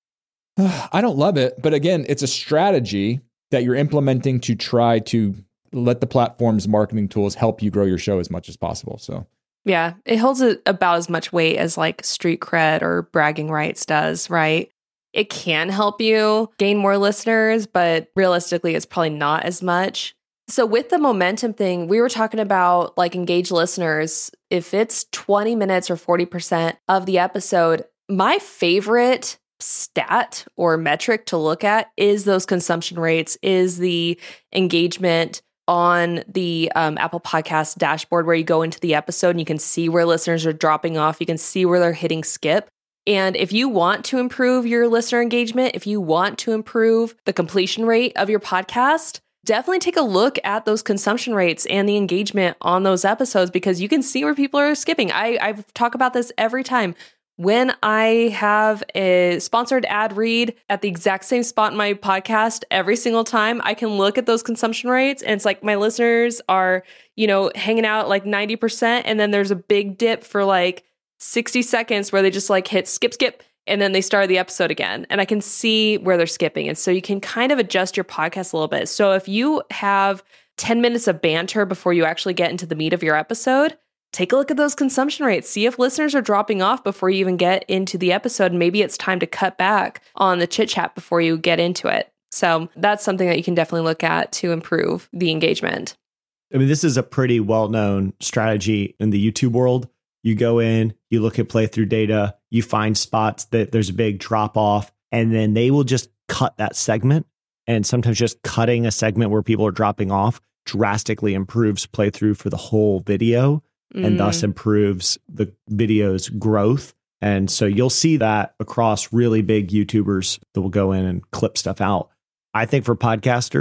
I don't love it. But again, it's a strategy that you're implementing to try to let the platform's marketing tools help you grow your show as much as possible. So yeah, it holds about as much weight as like street cred or bragging rights does, right? It can help you gain more listeners, but realistically, it's probably not as much. So with the momentum thing, we were talking about like engaged listeners. If it's 20 minutes or 40% of the episode, my favorite stat or metric to look at is those consumption rates, is the engagement on the Apple Podcast dashboard, where you go into the episode and you can see where listeners are dropping off. You can see where they're hitting skip. And if you want to improve your listener engagement, if you want to improve the completion rate of your podcast, definitely take a look at those consumption rates and the engagement on those episodes, because you can see where people are skipping. I talk about this every time. When I have a sponsored ad read at the exact same spot in my podcast every single time, I can look at those consumption rates and it's like my listeners are, hanging out like 90%. And then there's a big dip for like 60 seconds where they just like hit skip. And then they start the episode again. And I can see where they're skipping. And so you can kind of adjust your podcast a little bit. So if you have 10 minutes of banter before you actually get into the meat of your episode, take a look at those consumption rates. See if listeners are dropping off before you even get into the episode. Maybe it's time to cut back on the chit chat before you get into it. So that's something that you can definitely look at to improve the engagement. I mean, this is a pretty well-known strategy in the YouTube world. You go in, you look at playthrough data, you find spots that there's a big drop off, and then they will just cut that segment. And sometimes just cutting a segment where people are dropping off drastically improves playthrough for the whole video. And thus improves the video's growth. And so you'll see that across really big YouTubers that will go in and clip stuff out. I think for podcasters,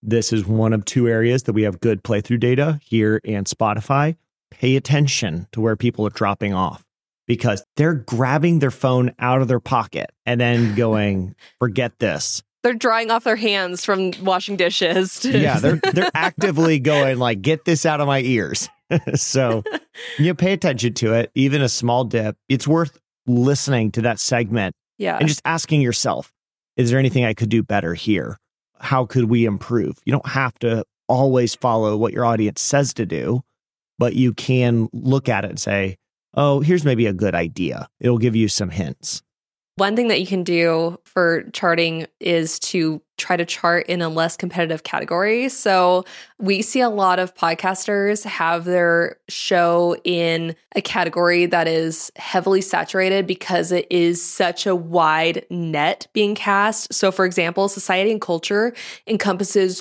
this is one of two areas that we have good playthrough data here and Spotify. Pay attention to where people are dropping off because they're grabbing their phone out of their pocket and then going, forget this. They're drying off their hands from washing dishes. Yeah, they're actively going like, get this out of my ears. So pay attention to it. Even a small dip, it's worth listening to that segment. Yeah. And just asking yourself, is there anything I could do better here? How could we improve? You don't have to always follow what your audience says to do, but you can look at it and say, oh, here's maybe a good idea. It'll give you some hints. One thing that you can do for charting is to try to chart in a less competitive category. So we see a lot of podcasters have their show in a category that is heavily saturated because it is such a wide net being cast. So for example, society and culture encompasses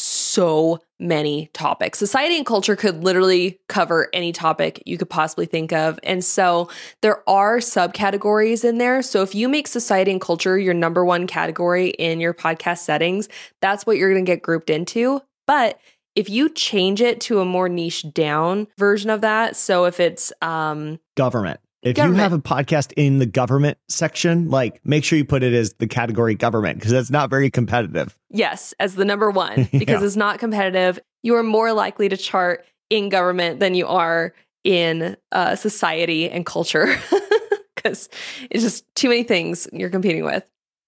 so many topics. Society and culture could literally cover any topic you could possibly think of. And so there are subcategories in there. So if you make society and culture your number one category in your podcast settings, that's what you're going to get grouped into. But if you change it to a more niche down version of that, so if it's government. If you have a podcast in the government section, like make sure you put it as the category government because that's not very competitive. Yes, as the number one, because it's not competitive. You are more likely to chart in government than you are in society and culture because it's just too many things you're competing with.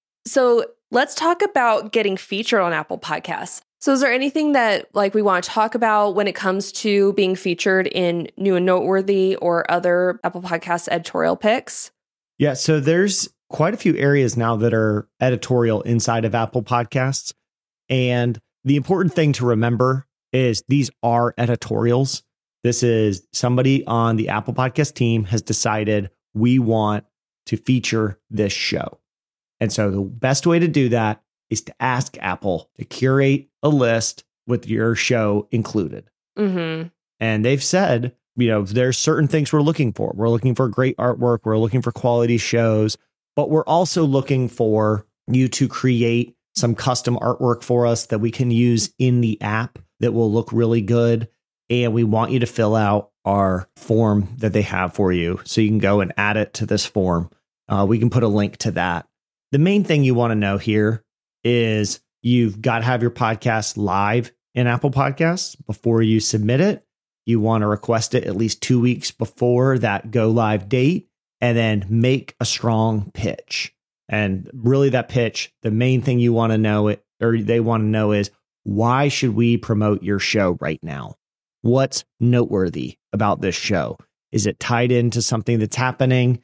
So let's talk about getting featured on Apple Podcasts. So is there anything that we want to talk about when it comes to being featured in New and Noteworthy or other Apple Podcasts editorial picks? Yeah, so there's quite a few areas now that are editorial inside of Apple Podcasts. And the important thing to remember is these are editorials. This is somebody on the Apple Podcast team has decided we want to feature this show. And so the best way to do that is to ask Apple to curate a list with your show included. Mm-hmm. And they've said, there's certain things we're looking for. We're looking for great artwork. We're looking for quality shows, but we're also looking for you to create some custom artwork for us that we can use in the app that will look really good. And we want you to fill out our form that they have for you. So you can go and add it to this form. We can put a link to that. The main thing you want to know here is you've got to have your podcast live in Apple Podcasts before you submit it. You want to request it at least 2 weeks before that go live date, and then make a strong pitch. And really that pitch, the main thing you want to know they want to know is, why should we promote your show right now? What's noteworthy about this show? Is it tied into something that's happening?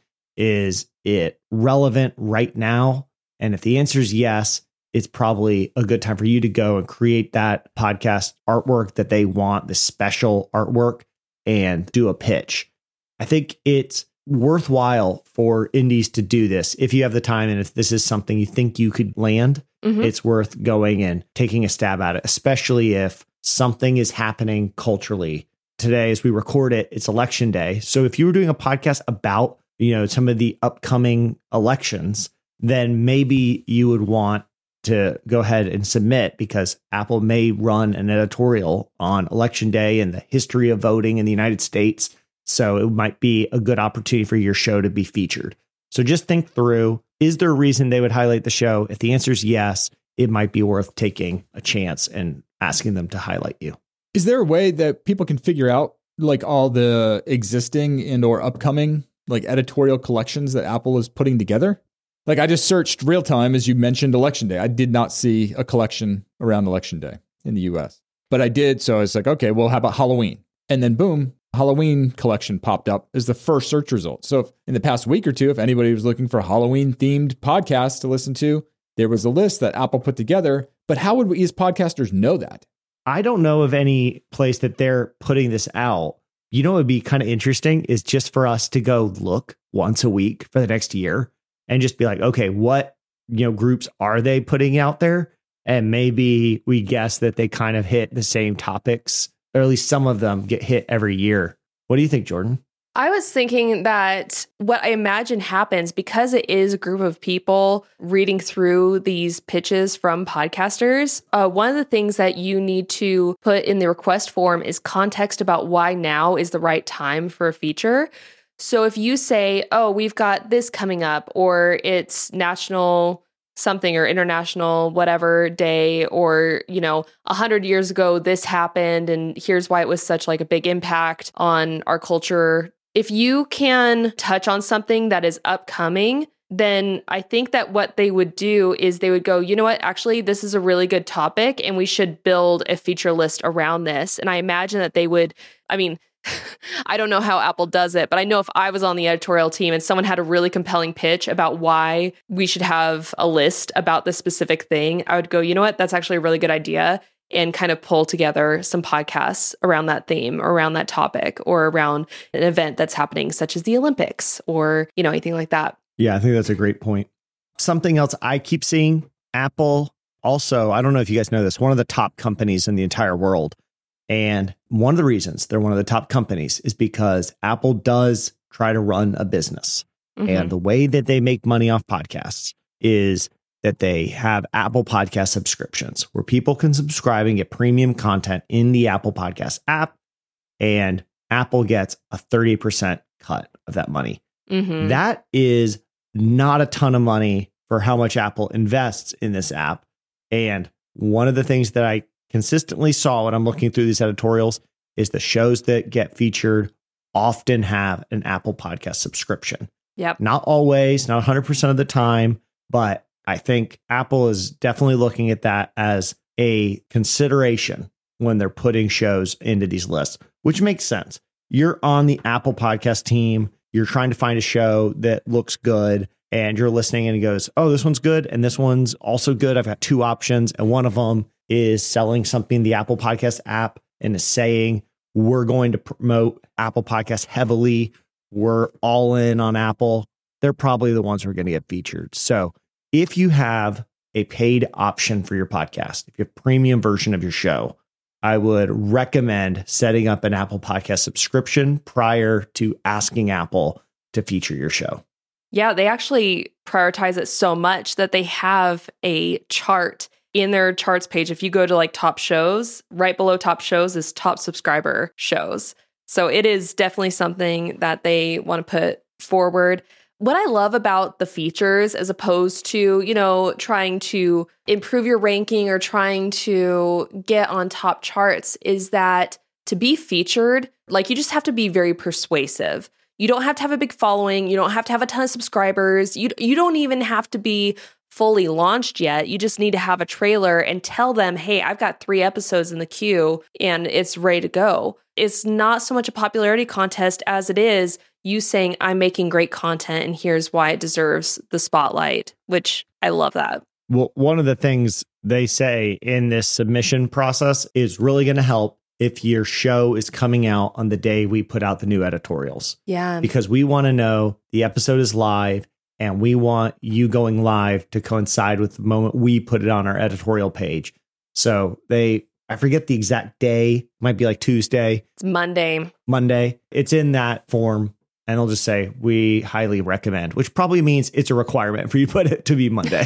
Is it relevant right now? And if the answer is yes, it's probably a good time for you to go and create that podcast artwork that they want, the special artwork, and do a pitch. I think it's worthwhile for indies to do this. If you have the time and if this is something you think you could land, it's worth going and taking a stab at it, especially if something is happening culturally. Today, as we record it, it's election day. So if you were doing a podcast about, some of the upcoming elections, then maybe you would want to go ahead and submit, because Apple may run an editorial on election day and the history of voting in the United States. So it might be a good opportunity for your show to be featured. So just think through, is there a reason they would highlight the show? If the answer is yes, it might be worth taking a chance and asking them to highlight you. Is there a way that people can figure out all the existing and or upcoming editorial collections that Apple is putting together? I just searched real time, as you mentioned, Election Day. I did not see a collection around Election Day in the US, but I did. So I was like, okay, well, how about Halloween? And then boom, Halloween collection popped up as the first search result. So if, in the past week or two, if anybody was looking for Halloween themed podcasts to listen to, there was a list that Apple put together. But how would we as podcasters know that? I don't know of any place that they're putting this out. What would be kind of interesting is just for us to go look once a week for the next year and just be like, okay, what, groups are they putting out there? And maybe we guess that they kind of hit the same topics, or at least some of them get hit every year. What do you think, Jordan? I was thinking that what I imagine happens because it is a group of people reading through these pitches from podcasters. One of the things that you need to put in the request form is context about why now is the right time for a feature. So if you say, oh, we've got this coming up, or it's national something or international whatever day, or 100 years ago this happened and here's why it was such like a big impact on our culture. If you can touch on something that is upcoming, then I think that what they would do is they would go, you know what, actually, this is a really good topic and we should build a feature list around this. And I imagine that they would, I don't know how Apple does it, but I know if I was on the editorial team and someone had a really compelling pitch about why we should have a list about this specific thing, I would go, you know what, that's actually a really good idea, and kind of pull together some podcasts around that theme, or around that topic, or around an event that's happening, such as the Olympics, or, anything like that. Yeah, I think that's a great point. Something else I keep seeing, Apple also, I don't know if you guys know this, one of the top companies in the entire world. And one of the reasons they're one of the top companies is because Apple does try to run a business. Mm-hmm. And the way that they make money off podcasts is that they have Apple Podcast subscriptions where people can subscribe and get premium content in the Apple Podcast app. And Apple gets a 30% cut of that money. Mm-hmm. That is not a ton of money for how much Apple invests in this app. And one of the things that I consistently saw when I'm looking through these editorials is the shows that get featured often have an Apple Podcast subscription. Yep. Not always, not 100% of the time, but I think Apple is definitely looking at that as a consideration when they're putting shows into these lists, which makes sense. You're on the Apple Podcast team. You're trying to find a show that looks good, and you're listening and it goes, oh, this one's good. And this one's also good. I've got two options. And one of them is selling something, the Apple Podcast app, and is saying, we're going to promote Apple Podcasts heavily. We're all in on Apple. They're probably the ones who are going to get featured. So if you have a paid option for your podcast, if you have a premium version of your show, I would recommend setting up an Apple Podcast subscription prior to asking Apple to feature your show. Yeah, they actually prioritize it so much that they have a chart in their charts page. If you go to like top shows, right below top shows is top subscriber shows. So it is definitely something that they want to put forward. What I love about the features, as opposed to, trying to improve your ranking or trying to get on top charts, is that to be featured, like, you just have to be very persuasive. You don't have to have a big following. You don't have to have a ton of subscribers. You don't even have to be fully launched yet. You just need to have a trailer and tell them, hey, I've got 3 episodes in the queue and it's ready to go. It's not so much a popularity contest as it is you saying, I'm making great content and here's why it deserves the spotlight, which I love that. Well, one of the things they say in this submission process is really going to help if your show is coming out on the day we put out the new editorials. Yeah. Because we want to know the episode is live and we want you going live to coincide with the moment we put it on our editorial page. So I forget the exact day, might be like Tuesday. It's Monday. It's in that form. And they'll just say, we highly recommend, which probably means it's a requirement for you to put it to be Monday.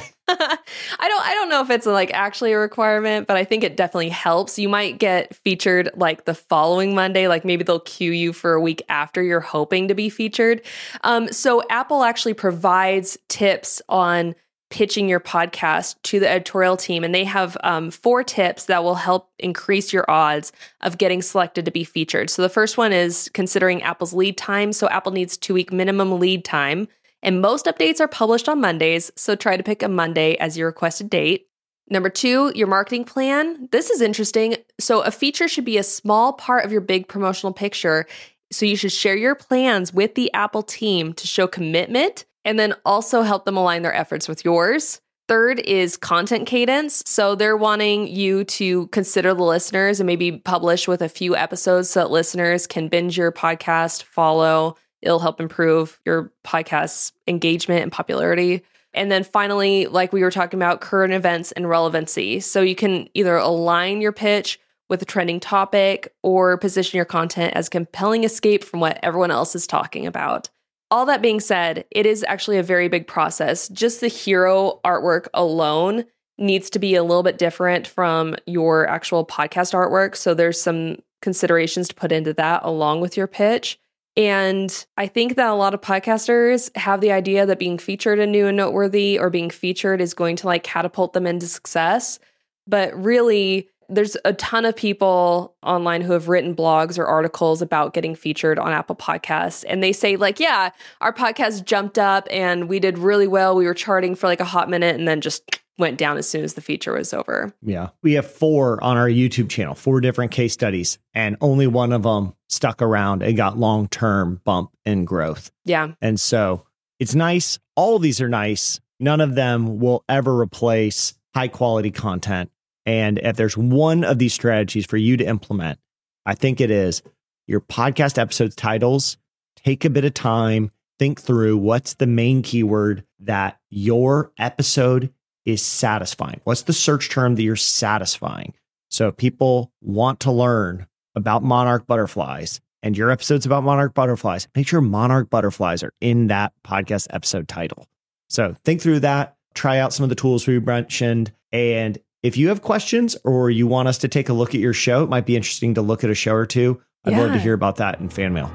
I don't know if it's like actually a requirement, but I think it definitely helps. You might get featured like the following Monday, like maybe they'll queue you for a week after you're hoping to be featured. So Apple actually provides tips on pitching your podcast to the editorial team. And they have 4 tips that will help increase your odds of getting selected to be featured. So the first one is considering Apple's lead time. So Apple needs 2-week minimum lead time. And most updates are published on Mondays. So try to pick a Monday as your requested date. Number 2, your marketing plan. This is interesting. So a feature should be a small part of your big promotional picture. So you should share your plans with the Apple team to show commitment and then also help them align their efforts with yours. Third is content cadence. So they're wanting you to consider the listeners and maybe publish with a few episodes so that listeners can binge your podcast, follow. It'll help improve your podcast's engagement and popularity. And then finally, like we were talking about, current events and relevancy. So you can either align your pitch with a trending topic or position your content as a compelling escape from what everyone else is talking about. All that being said, it is actually a very big process. Just the hero artwork alone needs to be a little bit different from your actual podcast artwork. So there's some considerations to put into that along with your pitch. And I think that a lot of podcasters have the idea that being featured in New and Noteworthy or being featured is going to like catapult them into success. But really, there's a ton of people online who have written blogs or articles about getting featured on Apple Podcasts. And they say like, yeah, our podcast jumped up and we did really well. We were charting for like a hot minute and then just went down as soon as the feature was over. Yeah. We have 4 on our YouTube channel, 4 different case studies, and only one of them stuck around and got long-term bump in growth. Yeah. And so it's nice. All of these are nice. None of them will ever replace high quality content. And if there's one of these strategies for you to implement, I think it is your podcast episode titles. Take a bit of time, think through what's the main keyword that your episode is satisfying. What's the search term that you're satisfying? So if people want to learn about monarch butterflies and your episode's about monarch butterflies, make sure monarch butterflies are in that podcast episode title. So think through that, try out some of the tools we mentioned. And if you have questions or you want us to take a look at your show, it might be interesting to look at a show or two. I'd love to hear about that in fan mail.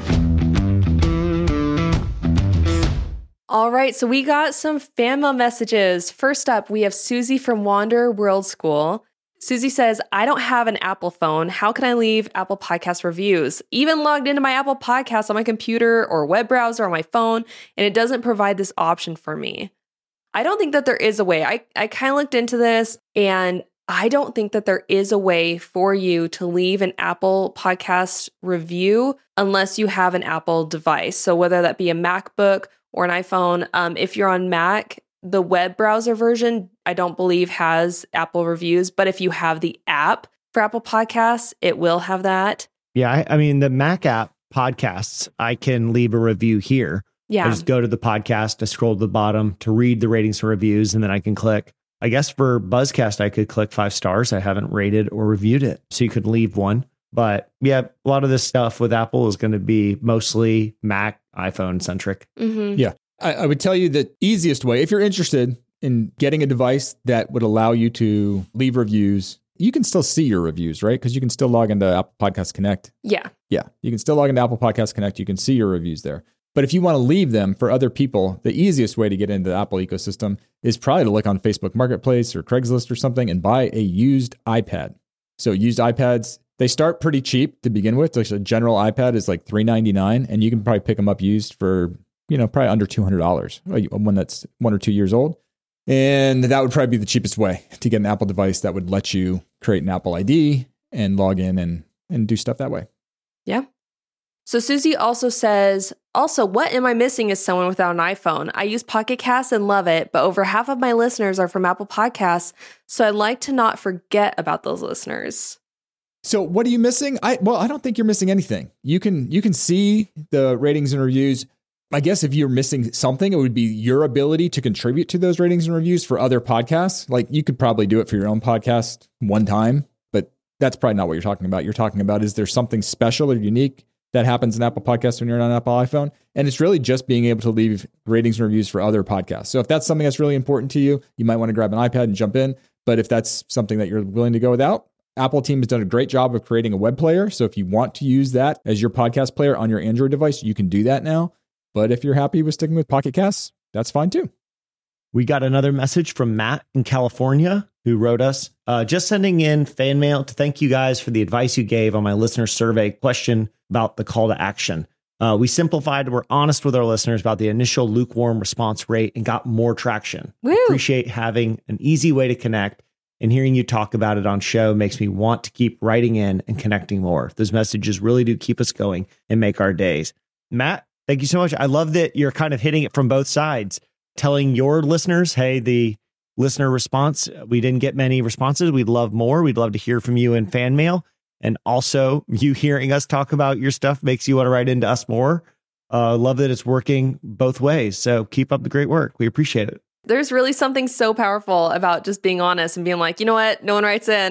All right, so we got some fan mail messages. First up, we have Susie from Wander World School. Susie says, I don't have an Apple phone. How can I leave Apple Podcast reviews? Even logged into my Apple Podcast on my computer or web browser on my phone, and it doesn't provide this option for me. I don't think that there is a way. I kind of looked into this, and I don't think that there is a way for you to leave an Apple Podcast review unless you have an Apple device. So whether that be a MacBook or an iPhone, if you're on Mac, the web browser version, I don't believe has Apple reviews. But if you have the app for Apple Podcasts, it will have that. Yeah, I mean, the Mac app podcasts, I can leave a review here. Yeah. I just go to the podcast, I scroll to the bottom to read the ratings and reviews, and then I can click. I guess for Buzzcast, I could click 5 stars. I haven't rated or reviewed it, so you could leave one. But yeah, a lot of this stuff with Apple is going to be mostly Mac, iPhone centric. Mm-hmm. Yeah. I would tell you the easiest way, if you're interested in getting a device that would allow you to leave reviews, you can still see your reviews, right? Because you can still log into Apple Podcast Connect. Yeah. Yeah. You can still log into Apple Podcast Connect. You can see your reviews there. But if you want to leave them for other people, the easiest way to get into the Apple ecosystem is probably to look on Facebook Marketplace or Craigslist or something and buy a used iPad. So used iPads, they start pretty cheap to begin with. Like a general iPad is like $399, and you can probably pick them up used for, probably under $200, one that's 1 or 2 years old. And that would probably be the cheapest way to get an Apple device that would let you create an Apple ID and log in and do stuff that way. Yeah. So Susie also says, what am I missing as someone without an iPhone? I use Pocket Casts and love it, but over half of my listeners are from Apple Podcasts, so I'd like to not forget about those listeners. So what are you missing? I don't think you're missing anything. You can see the ratings and reviews. I guess if you're missing something, it would be your ability to contribute to those ratings and reviews for other podcasts. Like you could probably do it for your own podcast one time, but that's probably not what you're talking about. You're talking about, is there something special or unique that happens in Apple Podcasts when you're on an Apple iPhone? And it's really just being able to leave ratings and reviews for other podcasts. So if that's something that's really important to you, you might want to grab an iPad and jump in. But if that's something that you're willing to go without, Apple team has done a great job of creating a web player. So if you want to use that as your podcast player on your Android device, you can do that now. But if you're happy with sticking with Pocket Casts, that's fine too. We got another message from Matt in California who wrote us, just sending in fan mail to thank you guys for the advice you gave on my listener survey question about the call to action. We simplified and were honest with our listeners about the initial lukewarm response rate and got more traction. Woo. Appreciate having an easy way to connect, and hearing you talk about it on show makes me want to keep writing in and connecting more. Those messages really do keep us going and make our days. Matt, thank you so much. I love that you're kind of hitting it from both sides, telling your listeners, hey, the listener response, we didn't get many responses. We'd love more. We'd love to hear from you in fan mail. And also you hearing us talk about your stuff makes you want to write into us more. Love that it's working both ways. So keep up the great work. We appreciate it. There's really something so powerful about just being honest and being like, you know what? No one writes in.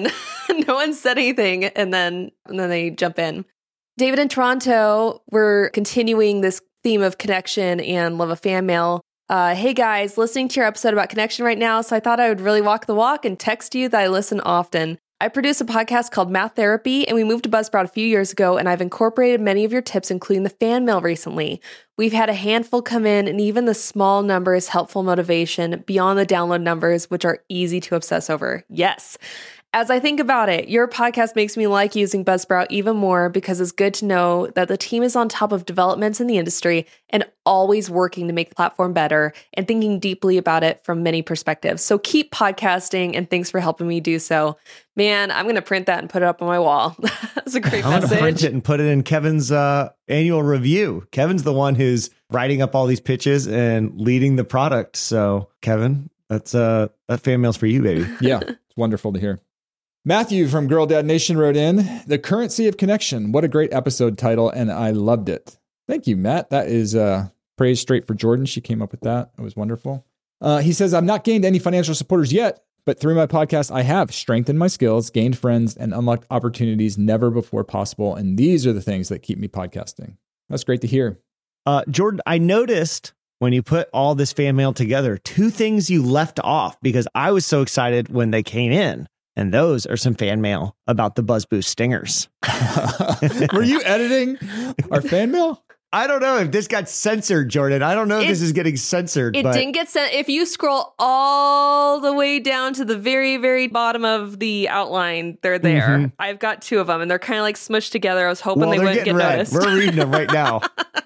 no one said anything, and then they jump in. David in Toronto, we're continuing this theme of connection and love of fan mail. Hey guys, listening to your episode about connection right now, so I thought I would really walk the walk and text you that I listen often. I produce a podcast called Math Therapy, and we moved to Buzzsprout a few years ago, and I've incorporated many of your tips, including the fan mail recently. We've had a handful come in, and even the small number is helpful motivation beyond the download numbers, which are easy to obsess over. Yes. As I think about it, your podcast makes me like using Buzzsprout even more because it's good to know that the team is on top of developments in the industry and always working to make the platform better and thinking deeply about it from many perspectives. So keep podcasting, and thanks for helping me do so. Man, I'm going to print that and put it up on my wall. That's a great message. I'm going to print it and put it in Kevin's annual review. Kevin's the one who's writing up all these pitches and leading the product. So Kevin, that fan mail's for you, baby. Yeah, it's wonderful to hear. Matthew from Girl Dad Nation wrote in, The Currency of Connection. What a great episode title, and I loved it. Thank you, Matt. That is praise straight for Jordan. She came up with that. It was wonderful. He says, I've not gained any financial supporters yet, but through my podcast, I have strengthened my skills, gained friends, and unlocked opportunities never before possible. And these are the things that keep me podcasting. That's great to hear. Jordan, I noticed when you put all this fan mail together, 2 things you left off because I was so excited when they came in. And those are some fan mail about the Buzz Boost stingers. Were you editing our fan mail? I don't know if this got censored, Jordan. I don't know if this is getting censored. It didn't get censored. If you scroll all the way down to the very, very bottom of the outline, they're there. Mm-hmm. I've got 2 of them, and they're kind of like smushed together. I was hoping they wouldn't get noticed. We're reading them right now.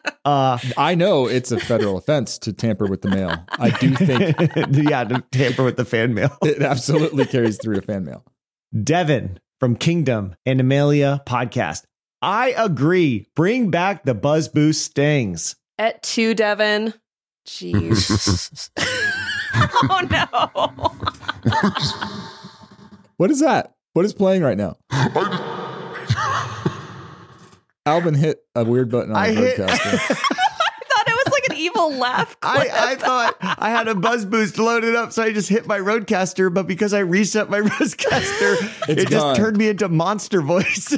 I know it's a federal offense to tamper with the mail. I do think. Yeah, to tamper with the fan mail. It absolutely carries through to fan mail. Devin from Kingdom and Amelia podcast. I agree. Bring back the Buzz Boost stings. At 2, Devin. Jeez. Oh, no. What is that? What is playing right now? Alvin hit a weird button on the broadcaster. I thought it was like an evil laugh. I thought I had a Buzz Boost loaded up, so I just hit my Rodecaster, but because I reset my Rodecaster, it just turned me into monster voice.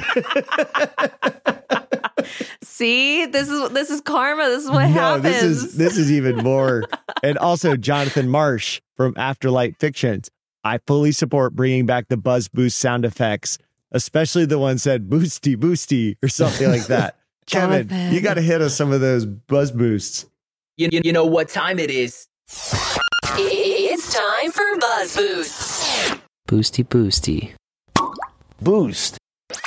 See, this is karma. This is what happens. This is even more. And also Jonathan Marsh from Afterlight Fictions. I fully support bringing back the Buzz Boost sound effects, especially the one said boosty boosty or something like that. Kevin, you got to hit us some of those Buzz Boosts. You know what time it is. It's time for Buzz Boosts. Boosty boosty. Boost.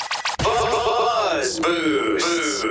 Buzz Boost.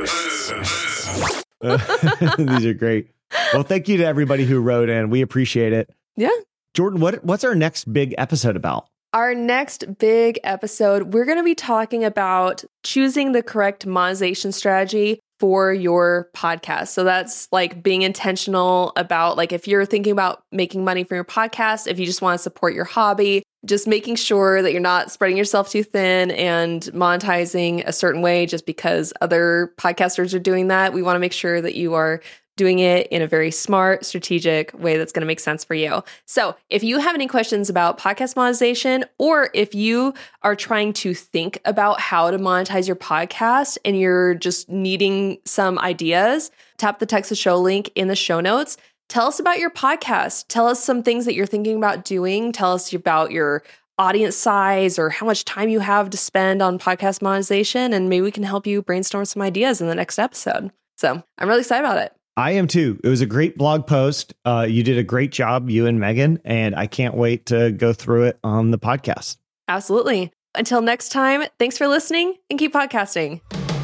These are great. Well, thank you to everybody who wrote in. We appreciate it. Yeah. Jordan, what's our next big episode about? Our next big episode, we're going to be talking about choosing the correct monetization strategy for your podcast. So that's like being intentional about, like, if you're thinking about making money from your podcast, if you just want to support your hobby, just making sure that you're not spreading yourself too thin and monetizing a certain way just because other podcasters are doing that. We want to make sure that you are doing it in a very smart, strategic way that's going to make sense for you. So if you have any questions about podcast monetization, or if you are trying to think about how to monetize your podcast and you're just needing some ideas, tap the Text the Show link in the show notes. Tell us about your podcast. Tell us some things that you're thinking about doing. Tell us about your audience size or how much time you have to spend on podcast monetization, and maybe we can help you brainstorm some ideas in the next episode. So I'm really excited about it. I am too. It was a great blog post. You did a great job, you and Megan, and I can't wait to go through it on the podcast. Absolutely. Until next time, thanks for listening and keep podcasting.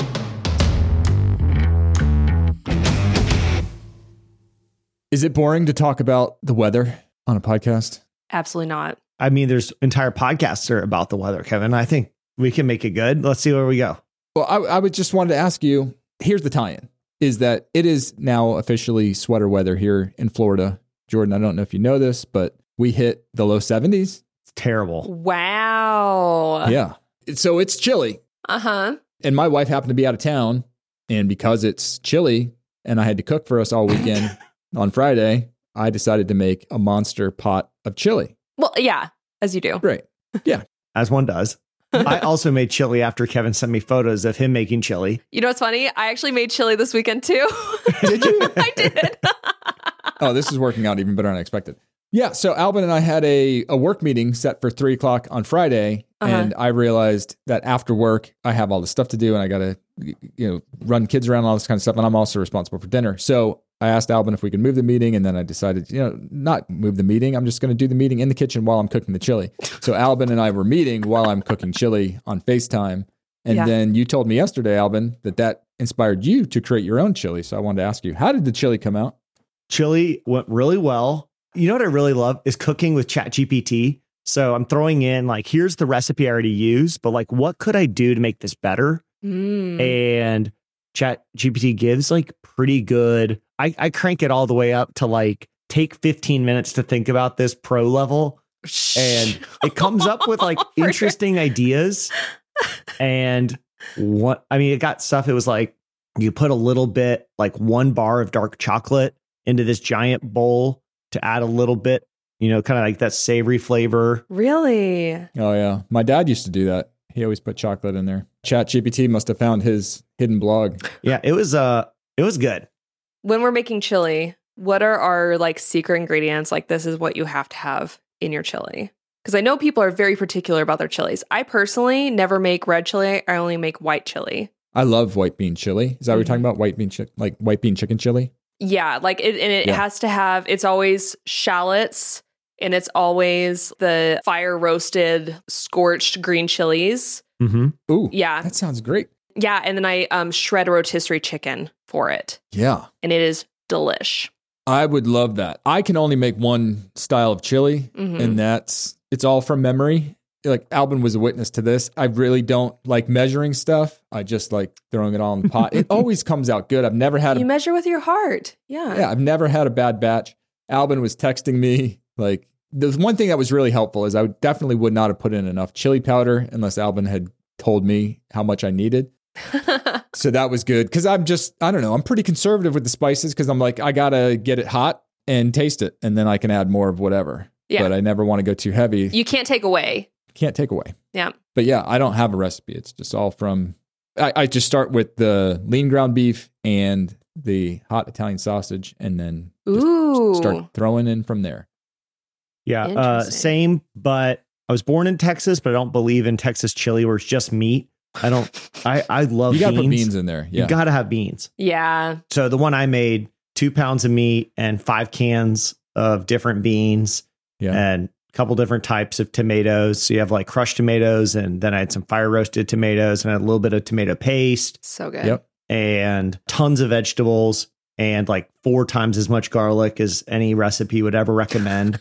Is it boring to talk about the weather on a podcast? Absolutely not. I mean, there's entire podcasts are about the weather, Kevin. I think we can make it good. Let's see where we go. Well, I would just wanted to ask you, here's the tie-in, is that it is now officially sweater weather here in Florida. Jordan, I don't know if you know this, but we hit the low 70s. It's terrible. Wow. Yeah. So it's chilly. Uh-huh. And my wife happened to be out of town. And because it's chilly and I had to cook for us all weekend on Friday, I decided to make a monster pot of chili. Well, yeah, as you do. Right. Yeah. As one does. I also made chili after Kevin sent me photos of him making chili. You know what's funny? I actually made chili this weekend too. Did you? I did. Oh, this is working out even better than I expected. Yeah, so Albin and I had a work meeting set for 3:00 on Friday, and I realized that after work, I have all this stuff to do, and I got to, run kids around, all this kind of stuff, and I'm also responsible for dinner. So I asked Albin if we could move the meeting, and then I decided, not move the meeting. I'm just going to do the meeting in the kitchen while I'm cooking the chili. So Albin and I were meeting while I'm cooking chili on FaceTime, and then you told me yesterday, Albin, that inspired you to create your own chili. So I wanted to ask you, how did the chili come out? Chili went really well. You know what I really love is cooking with ChatGPT. So I'm throwing in here's the recipe I already used, but what could I do to make this better? And ChatGPT gives pretty good. I crank it all the way up to take 15 minutes to think about this pro level. And it comes up with interesting ideas. And it got stuff. It was you put a little bit, 1 bar of dark chocolate into this giant bowl to add a little bit, kind of that savory flavor. Really? Oh, yeah. My dad used to do that. He always put chocolate in there. ChatGPT must have found his hidden blog. Yeah, it was good. When we're making chili, what are our secret ingredients? This is what you have to have in your chili. Because I know people are very particular about their chilies. I personally never make red chili. I only make white chili. I love white bean chili. Is that what you're talking about? White bean chicken chili? Yeah, it has to have, it's always shallots, and it's always the fire roasted, scorched green chilies. Mm-hmm. Ooh, yeah. That sounds great. Yeah, and then I shred a rotisserie chicken for it. Yeah. And it is delish. I would love that. I can only make one style of chili, and it's all from memory. Albin was a witness to this. I really don't like measuring stuff. I just like throwing it all in the pot. It always comes out good. I've never had You measure with your heart. Yeah. Yeah, I've never had a bad batch. Albin was texting me. The one thing that was really helpful is I definitely would not have put in enough chili powder unless Albin had told me how much I needed. So that was good because I don't know, I'm pretty conservative with the spices because I'm I got to get it hot and taste it, and then I can add more of whatever. Yeah. But I never want to go too heavy. You can't take away. Can't take away. Yeah. But yeah, I don't have a recipe. It's just all from, I just start with the lean ground beef and the hot Italian sausage, and then just start throwing in from there. Yeah. Same, but I was born in Texas, but I don't believe in Texas chili where it's just meat. I love beans. You got to put beans in there. Yeah. You got to have beans. Yeah. So the one I made, 2 pounds of meat and 5 cans of different beans. Yeah. And couple different types of tomatoes. So you have crushed tomatoes, and then I had some fire roasted tomatoes, and I had a little bit of tomato paste. So good. Yep. And tons of vegetables, and 4 times as much garlic as any recipe would ever recommend.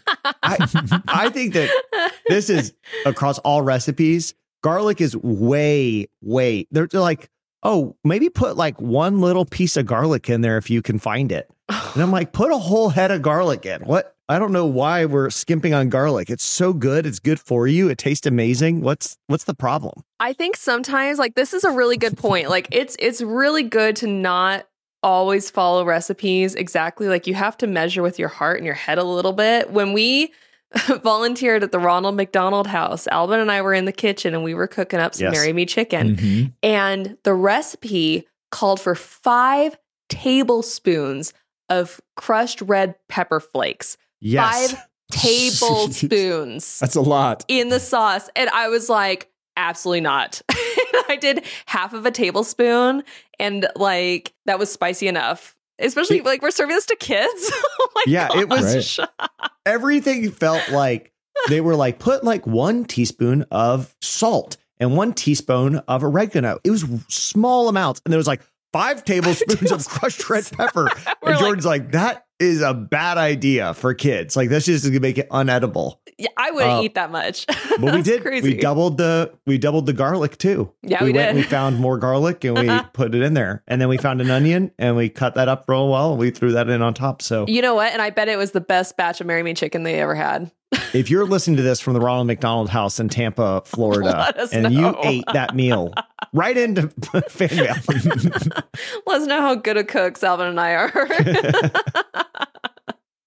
I think that this is across all recipes. Garlic is way. They're oh, maybe put 1 little piece of garlic in there if you can find it. And I'm put a whole head of garlic in. What? I don't know why we're skimping on garlic. It's so good. It's good for you. It tastes amazing. What's the problem? I think sometimes this is a really good point. It's really good to not always follow recipes exactly. You have to measure with your heart and your head a little bit. When we volunteered at the Ronald McDonald House, Albin and I were in the kitchen and we were cooking up some Marry Me chicken. And the recipe called for 5 tablespoons of crushed red pepper flakes. Yes. 5 tablespoons. That's a lot. In the sauce. And I was absolutely not. I did half of a tablespoon, and that was spicy enough. Especially we're serving this to kids. Oh my God. It was everything felt they were put 1 teaspoon of salt and 1 teaspoon of oregano. It was small amounts, and there was 5 tablespoons of crushed red pepper. And Jordan's that is a bad idea for kids. That's just going to make it unedible. Yeah, I wouldn't eat that much. But we did. Crazy. We doubled the garlic too. Yeah, we did. went and we found more garlic and we put it in there. And then we found an onion and we cut that up real well. And we threw that in on top. So you know what? And I bet it was the best batch of Marry Me chicken they ever had. If you're listening to this from the Ronald McDonald House in Tampa, Florida, and you ate that meal, right into fan mail. Let us know how good of cooks Alvin and I are.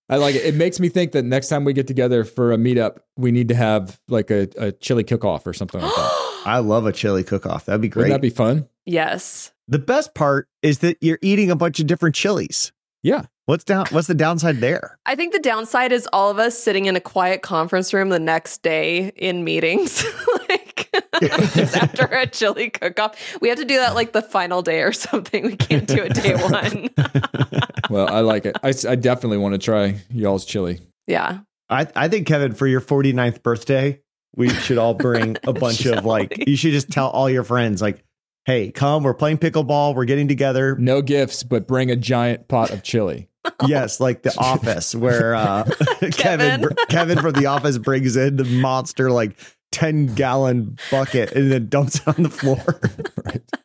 I like it. It makes me think that next time we get together for a meetup, we need to have like a chili cook-off or something like that. I love a chili cook-off. That'd be great. Wouldn't that be fun? Yes. The best part is that you're eating a bunch of different chilies. Yeah. What's the downside there? I think the downside is all of us sitting in a quiet conference room the next day in meetings. Just after a chili cook-off. We have to do that like the final day or something. We can't do it day one. Well, I like it. I definitely want to try y'all's chili. Yeah. I think, Kevin, for your 49th birthday, we should all bring a bunch of you should just tell all your friends, like, hey, come, we're playing pickleball. We're getting together. No gifts, but bring a giant pot of chili. Yes, like The Office, where Kevin from The Office brings in the monster 10-gallon bucket and then dumps it on the floor. Right.